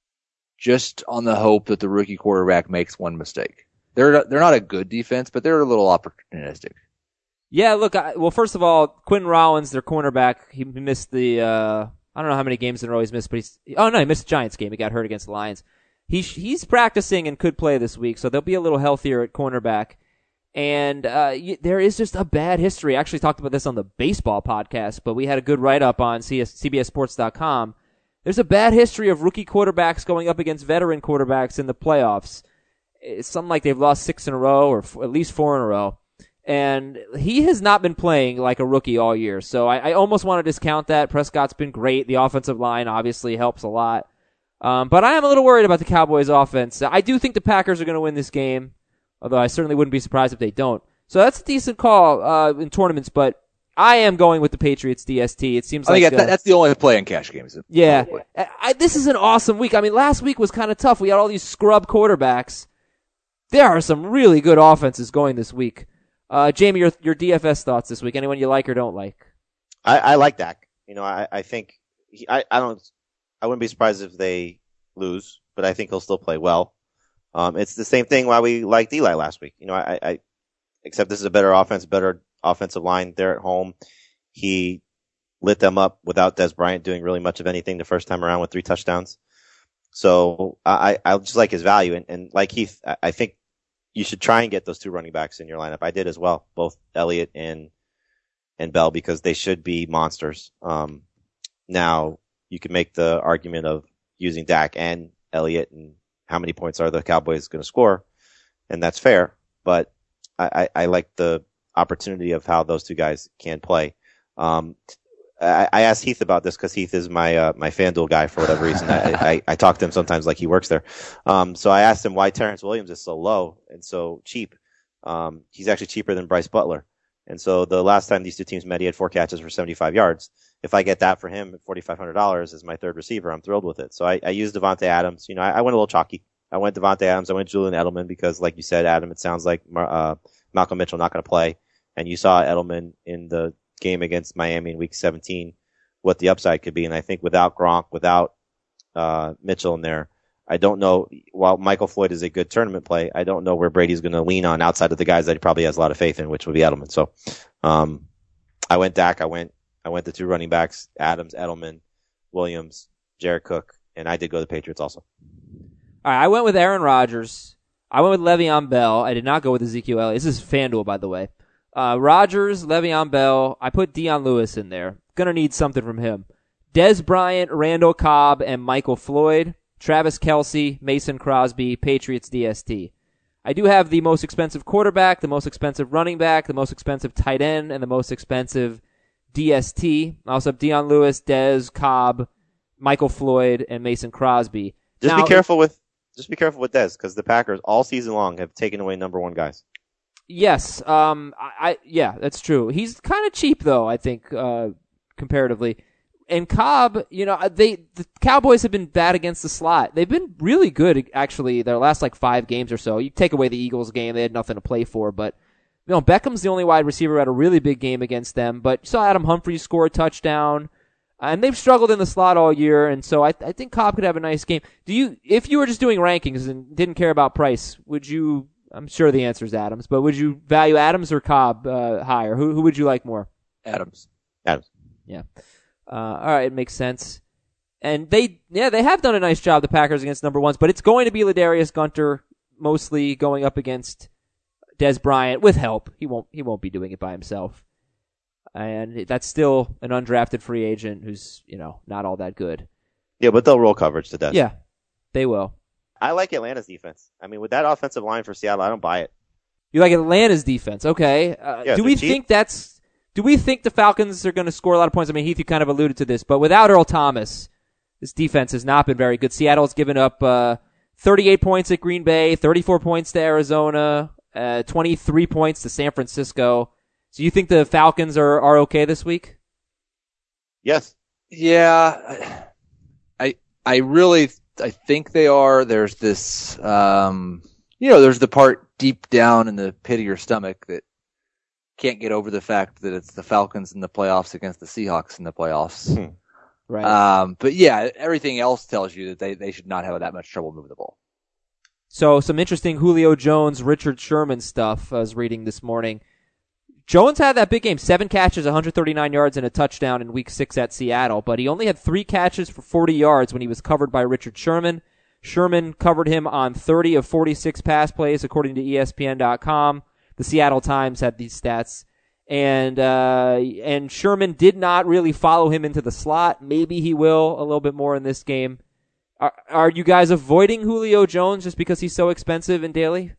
E: just on the hope that the rookie quarterback makes one mistake. They're they're not a good defense, but they're a little opportunistic.
C: Yeah, look, I, well, first of all, Quinn Rollins, their cornerback, he missed the, uh, I don't know how many games in a row he's missed, but he's, oh no, he missed the Giants game. He got hurt against the Lions. He, he's practicing and could play this week, so they'll be a little healthier at cornerback. And, uh, there is just a bad history. I actually talked about this on the baseball podcast, but we had a good write-up on C B S sports dot com. There's a bad history of rookie quarterbacks going up against veteran quarterbacks in the playoffs. It's something like they've lost six in a row, or f- at least four in a row. And he has not been playing like a rookie all year. So I, I almost want to discount that. Prescott's been great. The offensive line obviously helps a lot. Um, but I am a little worried about the Cowboys offense. I do think the Packers are going to win this game, although I certainly wouldn't be surprised if they don't. So that's a decent call uh, in tournaments, but I am going with the Patriots D S T. It seems
E: I
C: like
E: think
C: uh,
E: that's the only play in cash games.
C: Yeah. I, I, this is an awesome week. I mean, last week was kind of tough. We had all these scrub quarterbacks. There are some really good offenses going this week. Uh, Jamie, your your D F S thoughts this week? Anyone you like or don't like?
D: I, I like Dak. You know, I, I think he, I, I don't, I wouldn't be surprised if they lose, but I think he'll still play well. Um, it's the same thing why we liked Eli last week. You know, I, I, except this is a better offense, better offensive line. They're at home. He lit them up without Des Bryant doing really much of anything the first time around with three touchdowns. So I, I just like his value. And, and like Heath, I, I think you should try and get those two running backs in your lineup. I did as well, both Elliott and and Bell, because they should be monsters. Um, now you can make the argument of using Dak and Elliott and how many points are the Cowboys going to score, and that's fair. But I, I, I like the opportunity of how those two guys can play. Um, I, I asked Heath about this because Heath is my uh, my FanDuel guy for whatever reason. I, I, I talk to him sometimes like he works there. Um, so I asked him why Terrence Williams is so low and so cheap. Um, he's actually cheaper than Bryce Butler. And so the last time these two teams met, he had four catches for seventy-five yards. If I get that for him at forty-five hundred dollars as my third receiver, I'm thrilled with it. So I, I used Devontae Adams. You know, I, I went a little chalky. I went Devontae Adams. I went Julian Edelman because, like you said, Adam, it sounds like uh, Malcolm Mitchell not going to play. And you saw Edelman in the game against Miami in week seventeen, what the upside could be. And I think without Gronk, without uh, Mitchell in there, I don't know, while Michael Floyd is a good tournament play, I don't know where Brady's going to lean on outside of the guys that he probably has a lot of faith in, which would be Edelman. So, um, I went Dak, I went, I went the two running backs, Adams, Edelman, Williams, Jared Cook, and I did go to the Patriots also.
C: All right, I went with Aaron Rodgers. I went with Le'Veon Bell. I did not go with Ezekiel Elliott. This is FanDuel, by the way. Uh, Rodgers, Le'Veon Bell. I put Deion Lewis in there. Gonna need something from him. Dez Bryant, Randall Cobb, and Michael Floyd. Travis Kelce, Mason Crosby, Patriots D S T. I do have the most expensive quarterback, the most expensive running back, the most expensive tight end, and the most expensive D S T. I also have Deion Lewis, Dez, Cobb, Michael Floyd, and Mason Crosby.
D: Just
C: now,
D: be careful with, just be careful with Dez, because the Packers all season long have taken away number one guys.
C: Yes, um, I, I yeah, that's true. He's kind of cheap though, I think, uh, comparatively. And Cobb, you know, they the Cowboys have been bad against the slot. They've been really good, actually, their last like five games or so. You take away the Eagles game, they had nothing to play for. But you know, Beckham's the only wide receiver who had a really big game against them. But you saw Adam Humphries score a touchdown, and they've struggled in the slot all year. And so I, I think Cobb could have a nice game. Do you, if you were just doing rankings and didn't care about price, would you? I'm sure the answer is Adams, but would you value Adams or Cobb uh, higher? Who who would you like more?
E: Adams.
D: Adams.
C: Yeah. Uh, all right, it makes sense. And they, yeah, they have done a nice job, the Packers, against number ones, but it's going to be Ladarius Gunter mostly going up against Dez Bryant with help. He won't, he won't be doing it by himself. And that's still an undrafted free agent who's, you know, not all that good.
D: Yeah, but they'll roll coverage to Dez.
C: Yeah, they will.
D: I like Atlanta's defense. I mean, with that offensive line for Seattle, I don't buy it.
C: You like Atlanta's defense, okay? Uh,
D: yeah,
C: do we
D: cheap.
C: think that's? Do we think the Falcons are going to score a lot of points? I mean, Heath, you kind of alluded to this, but without Earl Thomas, this defense has not been very good. Seattle's given up uh, thirty-eight points at Green Bay, thirty-four points to Arizona, uh, twenty-three points to San Francisco. So you think the Falcons are, are okay this week?
D: Yes.
E: Yeah, I I really I think they are. There's this, um, you know, there's the part deep down in the pit of your stomach that can't get over the fact that it's the Falcons in the playoffs against the Seahawks in the playoffs.
D: Hmm.
C: Right.
E: Um, but yeah, everything else tells you that they, they should not have that much trouble moving the ball.
C: So some interesting Julio Jones, Richard Sherman stuff I was reading this morning. Jones had that big game, seven catches, one hundred thirty-nine yards, and a touchdown in week six at Seattle, but he only had three catches for forty yards when he was covered by Richard Sherman. Sherman covered him on thirty of forty-six pass plays, according to E S P N dot com. The Seattle Times had these stats. And uh, and Sherman did not really follow him into the slot. Maybe he will a little bit more in this game. Are, are you guys avoiding Julio Jones just because he's so expensive in daily?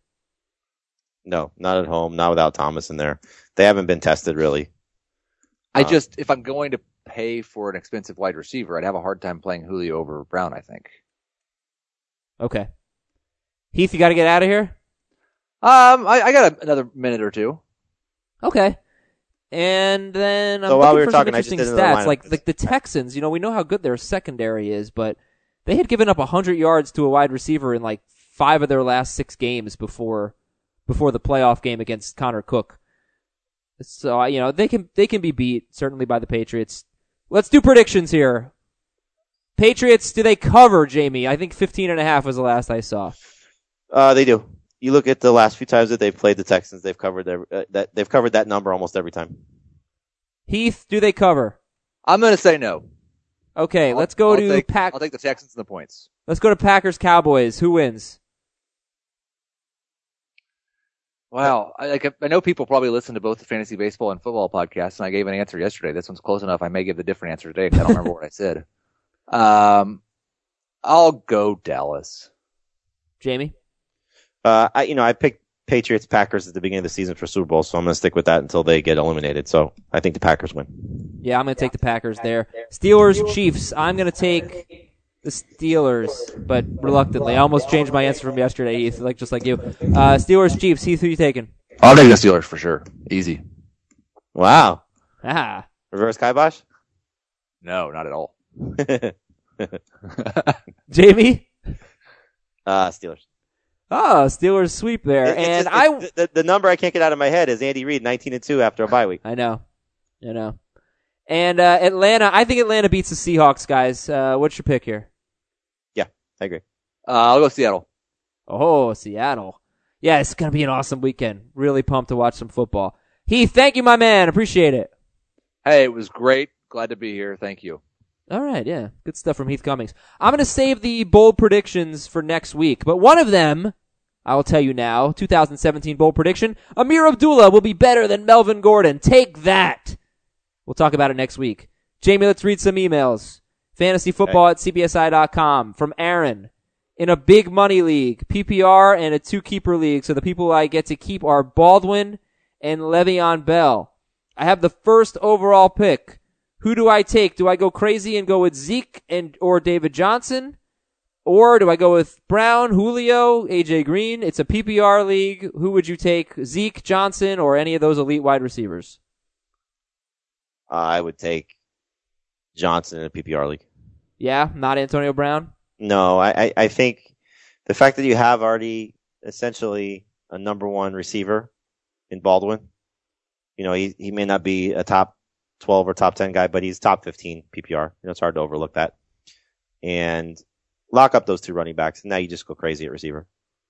D: No, not at home, not without Thomas in there. They haven't been tested, really.
E: I
D: Uh,
E: just, if I'm going to pay for an expensive wide receiver, I'd have a hard time playing Julio over Brown, I think.
C: Okay. Heath, you got to get out of here?
E: Um, I, I got a, another minute or two.
C: Okay. And then I'm
D: So
C: looking
D: while we were
C: for
D: talking,
C: some
D: I just
C: interesting
D: did another
C: stats.
D: lineup.
C: Like, like the Texans, you know, we know how good their secondary is, but they had given up one hundred yards to a wide receiver in like five of their last six games before before the playoff game against Connor Cook. So, you know, they can they can be beat, certainly, by the Patriots. Let's do predictions here. Patriots, do they cover, Jamie? I think fifteen and a half was the last I saw.
D: Uh, they do. You look at the last few times that they've played the Texans, they've covered their, uh, that they've covered that number almost every time.
C: Heath, do they cover?
E: I'm going to say no.
C: Okay,
E: I'll-
C: let's go
E: I'll
C: to
E: take,
C: Pack.
E: I'll take the Texans and the points.
C: Let's go to Packers Cowboys. Who wins?
E: Wow. I, like, I know people probably listen to both the fantasy baseball and football podcasts, and I gave an answer yesterday. This one's close enough. I may give the different answer today because I don't remember what I said. Um, I'll go Dallas.
C: Jamie?
D: Uh, I, you know, I picked Patriots Packers at the beginning of the season for Super Bowl, so I'm going to stick with that until they get eliminated. So I think the Packers win.
C: Yeah, I'm going to take the Packers there. Steelers, Chiefs. I'm going to take the Steelers, but reluctantly. I almost changed my answer from yesterday, Heath, like just like you. Uh, Steelers, Chiefs. Heath, who you taking?
E: I'll take the Steelers for sure. Easy.
D: Wow.
C: Ah.
D: Reverse kibosh?
E: No, not at all.
C: Jamie?
D: Uh, Steelers.
C: Oh, Steelers sweep there.
D: It- it's
C: and
D: just-
C: I...
D: it- the, the number I can't get out of my head is Andy Reid, nineteen and two after a bye week.
C: I know. I know. And uh, Atlanta, I think Atlanta beats the Seahawks, guys. Uh, what's your pick here?
D: Yeah, I agree.
E: Uh, I'll go Seattle.
C: Oh, Seattle. Yeah, it's going to be an awesome weekend. Really pumped to watch some football. Heath, thank you, my man. Appreciate it.
E: Hey, it was great. Glad to be here. Thank you.
C: All right, yeah. Good stuff from Heath Cummings. I'm going to save the bold predictions for next week, but one of them, I will tell you now, two thousand seventeen bold prediction, Amir Abdullah will be better than Melvin Gordon. Take that. We'll talk about it next week. Jamie, let's read some emails. Fantasy football at C B S I dot com from Aaron. In a big money league, P P R and a two-keeper league, so the people I get to keep are Baldwin and Le'Veon Bell. I have the first overall pick. Who do I take? Do I go crazy and go with Zeke and or David Johnson? Or do I go with Brown, Julio, A J Green? It's a P P R league. Who would you take? Zeke, Johnson, or any of those elite wide receivers?
D: Uh, I would take Johnson in a P P R league.
C: Yeah, not Antonio Brown?
D: No, I, I, I think the fact that you have already essentially a number one receiver in Baldwin, you know, he, he may not be a top twelve or top ten guy, but he's top fifteen P P R. You know, it's hard to overlook that. And lock up those two running backs, and now you just go crazy at receiver.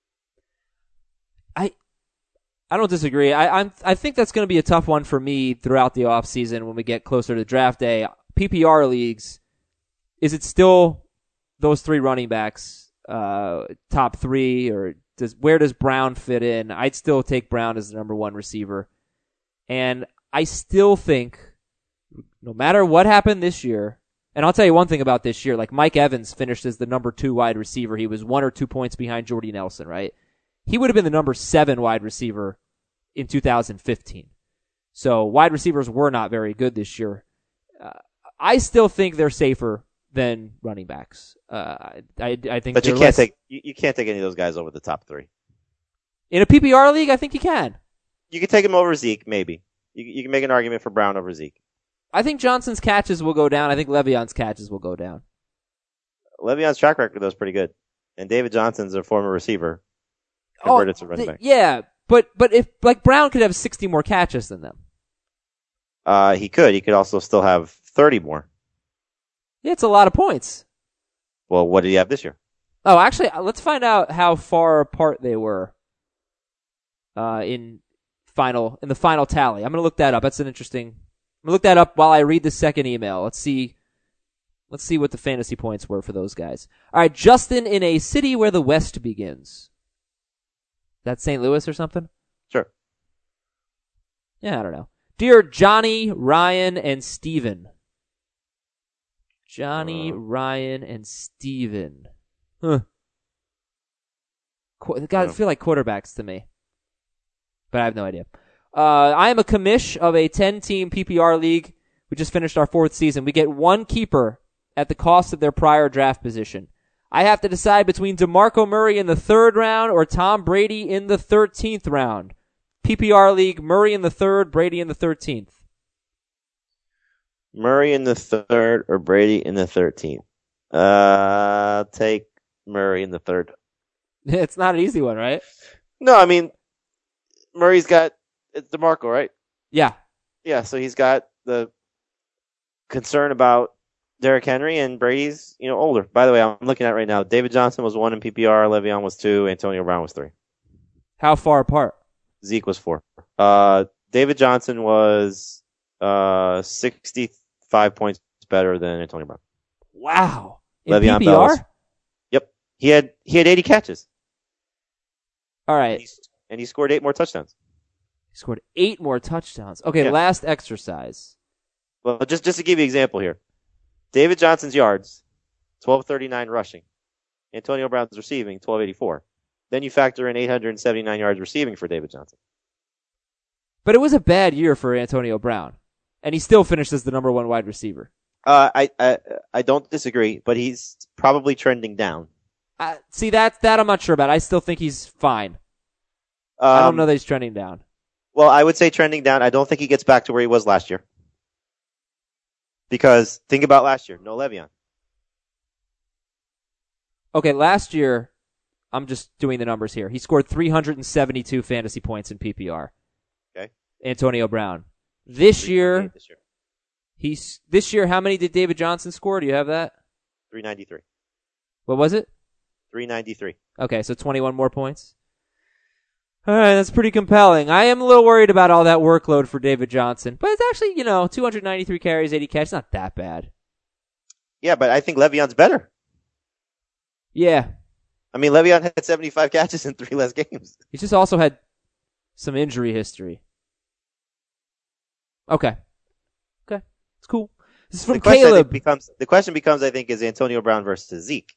C: I I don't disagree. I I'm, I think that's going to be a tough one for me throughout the offseason when we get closer to draft day. P P R leagues, is it still those three running backs, uh, top three, or does where does Brown fit in? I'd still take Brown as the number one receiver. And I still think, no matter what happened this year, and I'll tell you one thing about this year, like Mike Evans finished as the number two wide receiver. He was one or two points behind Jordy Nelson, right? He would have been the number seven wide receiver in two thousand fifteen. So wide receivers were not very good this year. Uh, I still think they're safer than running backs. Uh, I, I think,
D: but you can't
C: less...
D: take you, you can't take any of those guys over the top three.
C: In a P P R league, I think you can.
D: You can take him over Zeke, maybe. You, you can make an argument for Brown over Zeke.
C: I think Johnson's catches will go down. I think Le'Veon's catches will go down.
D: Le'Veon's track record though is pretty good, and David Johnson's a former receiver converted
C: oh,
D: to running back.
C: Yeah, but but if like Brown could have sixty more catches than them.
D: Uh, he could. He could also still have thirty more.
C: Yeah, it's a lot of points.
D: Well, what did he have this year?
C: Oh, actually, let's find out how far apart they were. Uh, in final in the final tally, I'm gonna look that up. That's an interesting. I'm gonna look that up while I read the second email. Let's see. Let's see what the fantasy points were for those guys. All right, Justin, in a city where the West begins. That's Saint Louis or something?
D: Sure.
C: Yeah, I don't know. Dear Johnny, Ryan, and Steven. Johnny, uh, Ryan, and Steven. Huh. Qu- the guys feel like quarterbacks to me. But I have no idea. Uh, I am a commish of a ten-team P P R league. We just finished our fourth season. We get one keeper at the cost of their prior draft position. I have to decide between DeMarco Murray in the third round or Tom Brady in the thirteenth round. P P R league, Murray in the third, Brady in the thirteenth.
D: Murray in the third or Brady in the thirteenth. Uh, take Murray in the third.
C: It's not an easy one, right?
D: No, I mean, Murray's got, it's DeMarco, right?
C: Yeah.
D: Yeah, so he's got the concern about Derrick Henry, and Brady's, you know, older. By the way, I'm looking at right now, David Johnson was one in P P R, Le'Veon was two, Antonio Brown was three.
C: How far apart?
D: Zeke was four. Uh, David Johnson was uh sixty-five points better than Antonio Brown.
C: Wow. In
D: Le'Veon
C: P P R?
D: Bell was, yep. He had he had eighty catches.
C: All right.
D: And he, and he scored eight more touchdowns.
C: He scored eight more touchdowns. Okay,
D: yeah.
C: Last exercise.
D: Well, just just to give you an example here. David Johnson's yards, twelve thirty-nine rushing. Antonio Brown's receiving, twelve eighty-four. Then you factor in eight hundred seventy-nine yards receiving for David Johnson.
C: But it was a bad year for Antonio Brown. And he still finished as the number one wide receiver.
D: Uh, I, I, I don't disagree, but he's probably trending down.
C: Uh, see, that, that I'm not sure about. I still think he's fine.
D: Um,
C: I don't know that he's trending down.
D: Well, I would say trending down. I don't think he gets back to where he was last year. Because think about last year. No Le'Veon.
C: Okay, last year, I'm just doing the numbers here. He scored three hundred seventy-two fantasy points in P P R.
D: Okay.
C: Antonio Brown. This year,
D: This year.
C: he's this year. How many did David Johnson score? Do you have that?
D: three ninety-three.
C: What was it?
D: three ninety-three.
C: Okay, so twenty-one more points. All right, that's pretty compelling. I am a little worried about all that workload for David Johnson, but it's actually, you know, two hundred ninety-three carries, eighty catches, not that bad.
D: Yeah, but I think Le'Veon's better.
C: Yeah,
D: I mean, Le'Veon had seventy-five catches in three less games.
C: he's just also had some injury history. Okay. Okay. It's cool. This is from
D: the question I
C: Caleb.
D: think becomes the question becomes, I think, is Antonio Brown versus Zeke.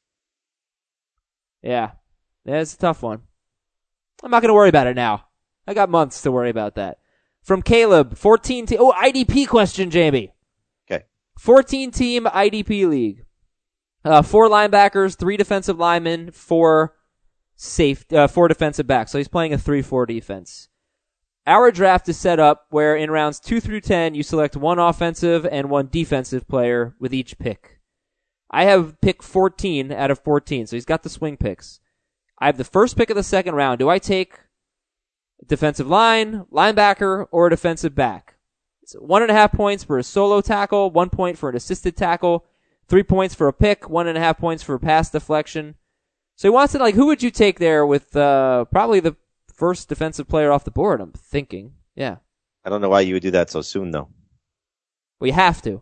C: Yeah. Yeah, it's a tough one. I'm not going to worry about it now. I got months to worry about that. From Caleb, fourteen team. Oh, I D P question, Jamie.
D: Okay.
C: fourteen team I D P league. Uh, four linebackers, three defensive linemen, four safe, uh, four defensive backs. So he's playing a three four defense. Our draft is set up where in rounds two through ten, you select one offensive and one defensive player with each pick. I have pick fourteen out of fourteen, so he's got the swing picks. I have the first pick of the second round. Do I take defensive line, linebacker, or a defensive back? It's one and a half points for a solo tackle, one point for an assisted tackle, three points for a pick, one and a half points for a pass deflection. So he wants to, like, who would you take there with uh, probably the first defensive player off the board, I'm thinking. Yeah.
D: I don't know why you would do that so soon, though.
C: We have to.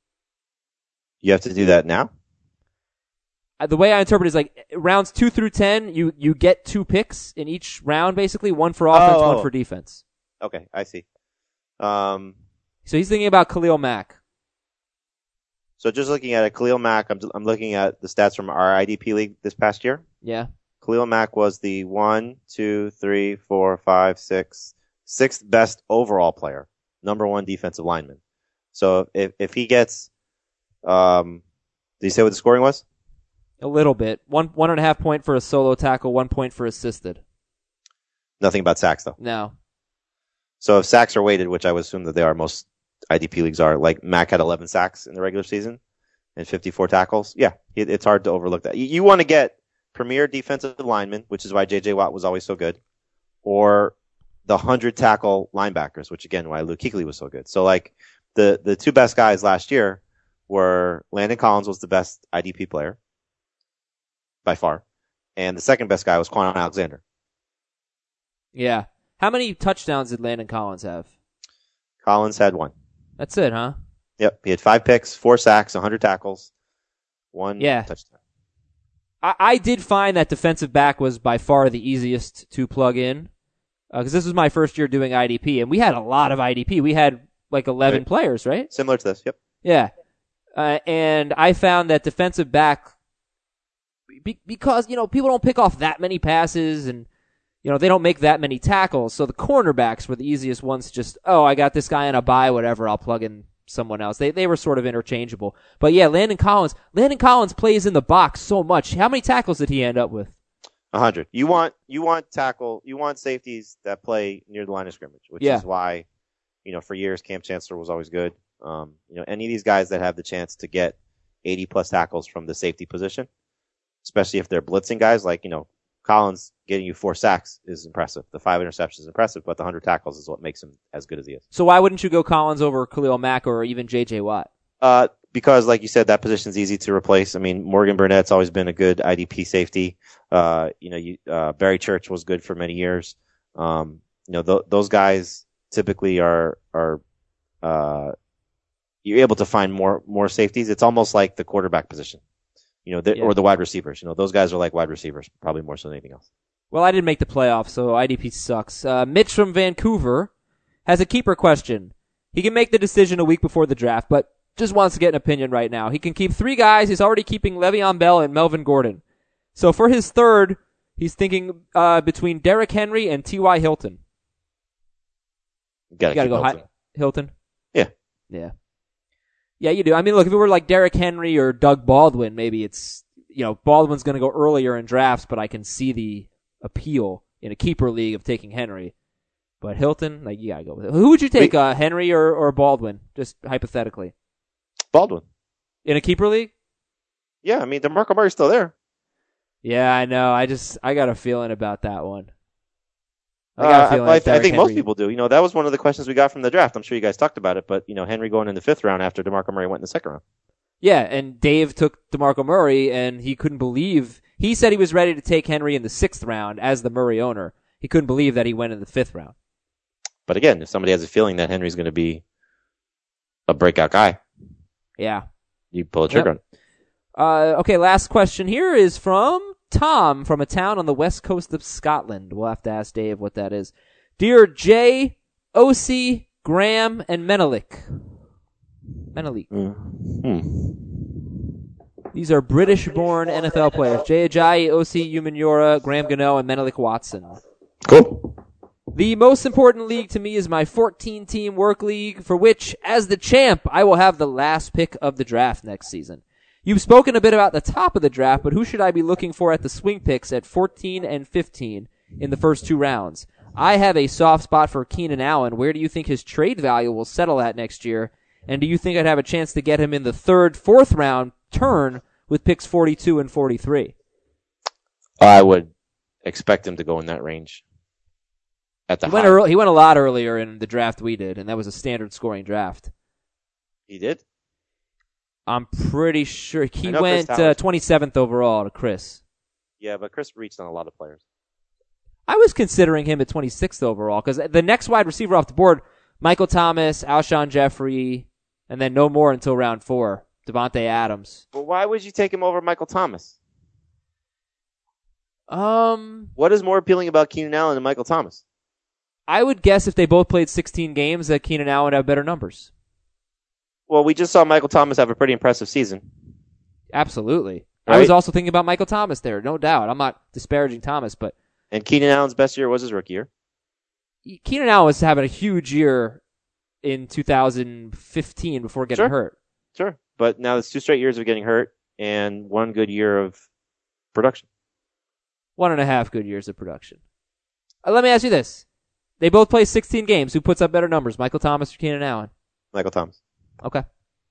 D: You have to do that now?
C: Uh, The way I interpret it is like rounds two through ten, you, you get two picks in each round, basically. One for offense,
D: Oh,
C: one
D: oh.
C: for defense.
D: Okay, I see. Um,
C: So he's thinking about Khalil Mack.
D: so just looking at it, Khalil Mack, I'm, I'm looking at the stats from our I D P league this past year.
C: Yeah.
D: Khalil Mack was the one, two, three, four, five, six, sixth best overall player, number one defensive lineman. So if if he gets, um, did you say what the scoring was?
C: A little bit. One one and a half point for a solo tackle, one point for assisted.
D: Nothing about sacks though.
C: No.
D: So if sacks are weighted, which I would assume that they are, most I D P leagues are, like Mack had eleven sacks in the regular season and fifty-four tackles. Yeah, it, it's hard to overlook that. You, you want to get premier defensive linemen, which is why J J Watt was always so good, or the hundred tackle linebackers, which again, why Luke Kuechly was so good. So like the, the two best guys last year were Landon Collins was the best I D P player by far. And the second best guy was Quan Alexander.
C: Yeah. How many touchdowns did Landon Collins have?
D: Collins had one.
C: That's it, huh?
D: Yep. He had five picks, four sacks, one hundred tackles, one
C: Yeah.
D: touchdown.
C: I, I did find that defensive back was by far the easiest to plug in. Because uh, this was my first year doing I D P, and we had a lot of I D P. We had like eleven
D: Right.
C: players, right?
D: Similar to this. Yep.
C: Yeah. Uh, and I found that defensive back, be- because, you know, people don't pick off that many passes and, you know, they don't make that many tackles. So the cornerbacks were the easiest ones to just, oh, I got this guy on a bye, whatever, I'll plug in someone else. They they were sort of interchangeable. But yeah, Landon Collins, Landon Collins plays in the box so much. How many tackles did he end up with?
D: A hundred. You want, you want tackle, you want safeties that play near the line of scrimmage, which
C: Yeah.
D: is why, you know, for years, Cam Chancellor was always good. Um, you know, any of these guys that have the chance to get eighty plus tackles from the safety position, especially if they're blitzing guys, like, you know, Collins getting you four sacks is impressive. The five interceptions is impressive, but the hundred tackles is what makes him as good as he is.
C: So why wouldn't you go Collins over Khalil Mack or even J J Watt?
D: Uh, because like you said, that position's easy to replace. I mean, Morgan Burnett's always been a good I D P safety. Uh, you know, you, uh, Barry Church was good for many years. Um, you know, th- those guys typically are, are, uh, you're able to find more, more safeties. It's almost like the quarterback position, you know, the,
C: Yeah.
D: or the wide receivers. You know, those guys are like wide receivers, probably more so than anything else.
C: Well, I didn't make the playoffs, so I D P sucks. Uh, Mitch from Vancouver has a keeper question. He can make the decision a week before the draft, but just wants to get an opinion right now. He can keep three guys. He's already keeping Le'Veon Bell and Melvin Gordon. So for his third, he's thinking uh, between Derrick Henry and T Y. Hilton.
D: You gotta,
C: You gotta
D: keep
C: go
D: Hilton.
C: high, Hilton.
D: Yeah.
C: Yeah. Yeah, you do. I mean, look, if it were like Derrick Henry or Doug Baldwin, maybe it's, you know, Baldwin's going to go earlier in drafts, but I can see the appeal in a keeper league of taking Henry. But Hilton, like, you got to go with it. Who would you take, uh, Henry or, or Baldwin, just hypothetically?
D: Baldwin.
C: In a keeper league?
D: Yeah, I mean, DeMarco Murray's still there.
C: Yeah, I know. I just, I got a feeling about that one. I
D: I,
C: got
D: uh,
C: a feeling
D: I, I,
C: Derrick
D: I think
C: Henry.
D: most people do. You know, that was one of the questions we got from the draft. I'm sure you guys talked about it, but, you know, Henry going in the fifth round after DeMarco Murray went in the second round.
C: Yeah, and Dave took DeMarco Murray, and he couldn't believe, he said he was ready to take Henry in the sixth round as the Murray owner. He couldn't believe that he went in the fifth round.
D: But again, if somebody has a feeling that Henry's going to be a breakout guy,
C: Yeah.
D: you pull a trigger
C: Yep. Uh, okay, last question here is from Tom from a town on the west coast of Scotland. We'll have to ask Dave what that is. Dear Jay, O C, Graham, and Menelik. Menelik.
D: on it. Hmm.
C: These are British-born N F L players. Jay Ajayi, O C Umenyiora, Graham Gano, and Menelik Watson.
D: Cool.
C: The most important league to me is my fourteen-team work league, for which, as the champ, I will have the last pick of the draft next season. You've spoken a bit about the top of the draft, but who should I be looking for at the swing picks at fourteen and fifteen in the first two rounds? I have a soft spot for Keenan Allen. Where do you think his trade value will settle at next year? And do you think I'd have a chance to get him in the third, fourth round turn with picks forty-two and forty-three?
D: I would expect him to go in that range. At the
C: He went,
D: high.
C: early, he went a lot earlier in the draft we did, and that was a standard scoring draft.
D: He did?
C: I'm pretty sure he
D: I know
C: went
D: Chris
C: uh,
D: Towers.
C: twenty-seventh overall to Chris.
D: Yeah, but Chris reached on a lot of players.
C: I was considering him at twenty-sixth overall because the next wide receiver off the board, Michael Thomas, Alshon Jeffrey, and then no more until round four, Devontae Adams.
D: But why would you take him over Michael Thomas?
C: Um,
D: What is more appealing about Keenan Allen than Michael Thomas?
C: I would guess if they both played sixteen games that Keenan Allen would have better numbers.
D: Well, we just saw Michael Thomas have a pretty impressive season.
C: Absolutely. I
D: Right?
C: was also thinking about Michael Thomas there, no doubt. I'm not disparaging Thomas, but
D: And Keenan Allen's best year was his rookie year.
C: Keenan Allen was having a huge year in two thousand fifteen before getting
D: Sure.
C: hurt.
D: Sure. But now it's two straight years of getting hurt and one good year of production.
C: One and a half good years of production. Uh, let me ask you this. They both play sixteen games. Who puts up better numbers, Michael Thomas or Keenan Allen?
D: Michael Thomas.
C: Okay.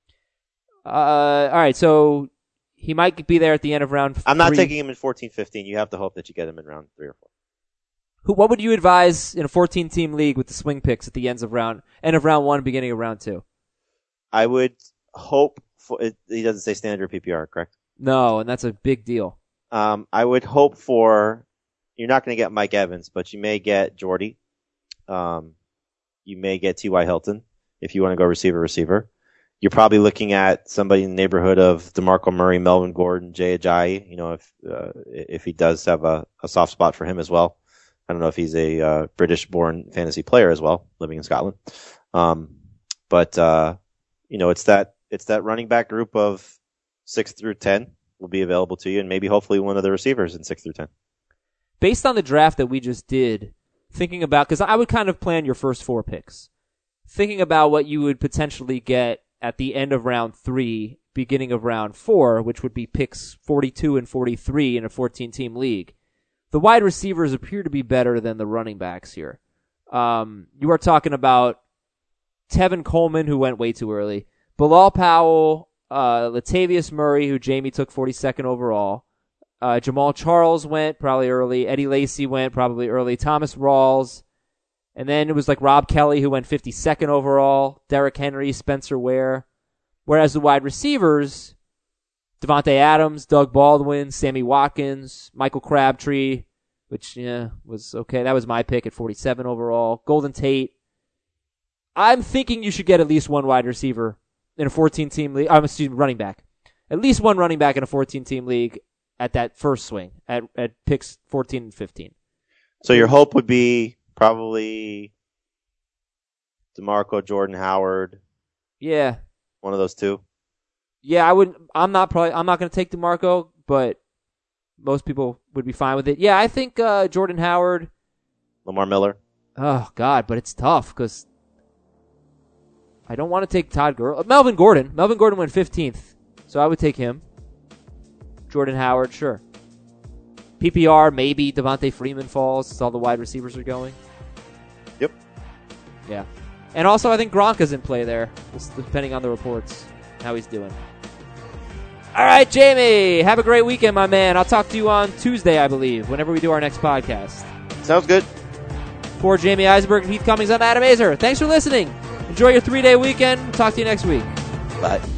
C: Uh, all right, so he might be there at the end of round
D: I'm not
C: three.
D: taking him in fourteen fifteen. You have to hope that you get him in round three or four.
C: Who? What would you advise in a fourteen-team league with the swing picks at the ends of round, end of round one, beginning of round two?
D: I would hope for, it, he doesn't say standard P P R, correct?
C: No, and that's a big deal.
D: Um, I would hope for, you're not going to get Mike Evans, but you may get Jordy. Um, you may get T Y. Hilton if you want to go receiver, receiver. You're probably looking at somebody in the neighborhood of DeMarco Murray, Melvin Gordon, Jay Ajayi, you know, if, uh, if he does have a, a soft spot for him as well. I don't know if he's a, uh, British-born fantasy player as well, living in Scotland. Um, but, uh, you know, it's that, it's that running back group of six through ten will be available to you, and maybe hopefully one of the receivers in six through ten.
C: Based on the draft that we just did, thinking about, because I would kind of plan your first four picks, thinking about what you would potentially get at the end of round three, beginning of round four, which would be picks forty-two and forty-three in a fourteen-team league. The wide receivers appear to be better than the running backs here. Um, you are talking about Tevin Coleman, who went way too early, Bilal Powell, uh, Latavius Murray, who Jamie took forty-second overall, uh, Jamal Charles went probably early, Eddie Lacy went probably early, Thomas Rawls, and then it was like Rob Kelly, who went fifty-second overall, Derrick Henry, Spencer Ware. Whereas the wide receivers, Devontae Adams, Doug Baldwin, Sammy Watkins, Michael Crabtree, which, yeah, was okay. That was my pick at forty-seven overall. Golden Tate. I'm thinking you should get at least one wide receiver in a fourteen-team league. I'm excuse me, running back. At least one running back in a fourteen-team league at that first swing, at, at picks fourteen and fifteen.
D: So your hope would be probably DeMarco, Jordan Howard,
C: Yeah.
D: one of those two.
C: Yeah, I would. I'm not probably. I'm not going to take DeMarco, but most people would be fine with it. Yeah, I think uh, Jordan Howard.
D: Lamar Miller.
C: Oh God, but it's tough because I don't want to take Todd Gurley. Melvin Gordon. Melvin Gordon went fifteenth, so I would take him. Jordan Howard, sure. P P R, maybe Devontae Freeman falls as all the wide receivers are going.
D: Yep.
C: Yeah. And also, I think Gronk is in play there, just depending on the reports, how he's doing. All right, Jamie, have a great weekend, my man. I'll talk to you on Tuesday, I believe, whenever we do our next podcast.
D: Sounds good.
C: For Jamie Eisenberg and Heath Cummings, I'm Adam Azer. Thanks for listening. Enjoy your three-day weekend. We'll talk to you next week.
D: Bye.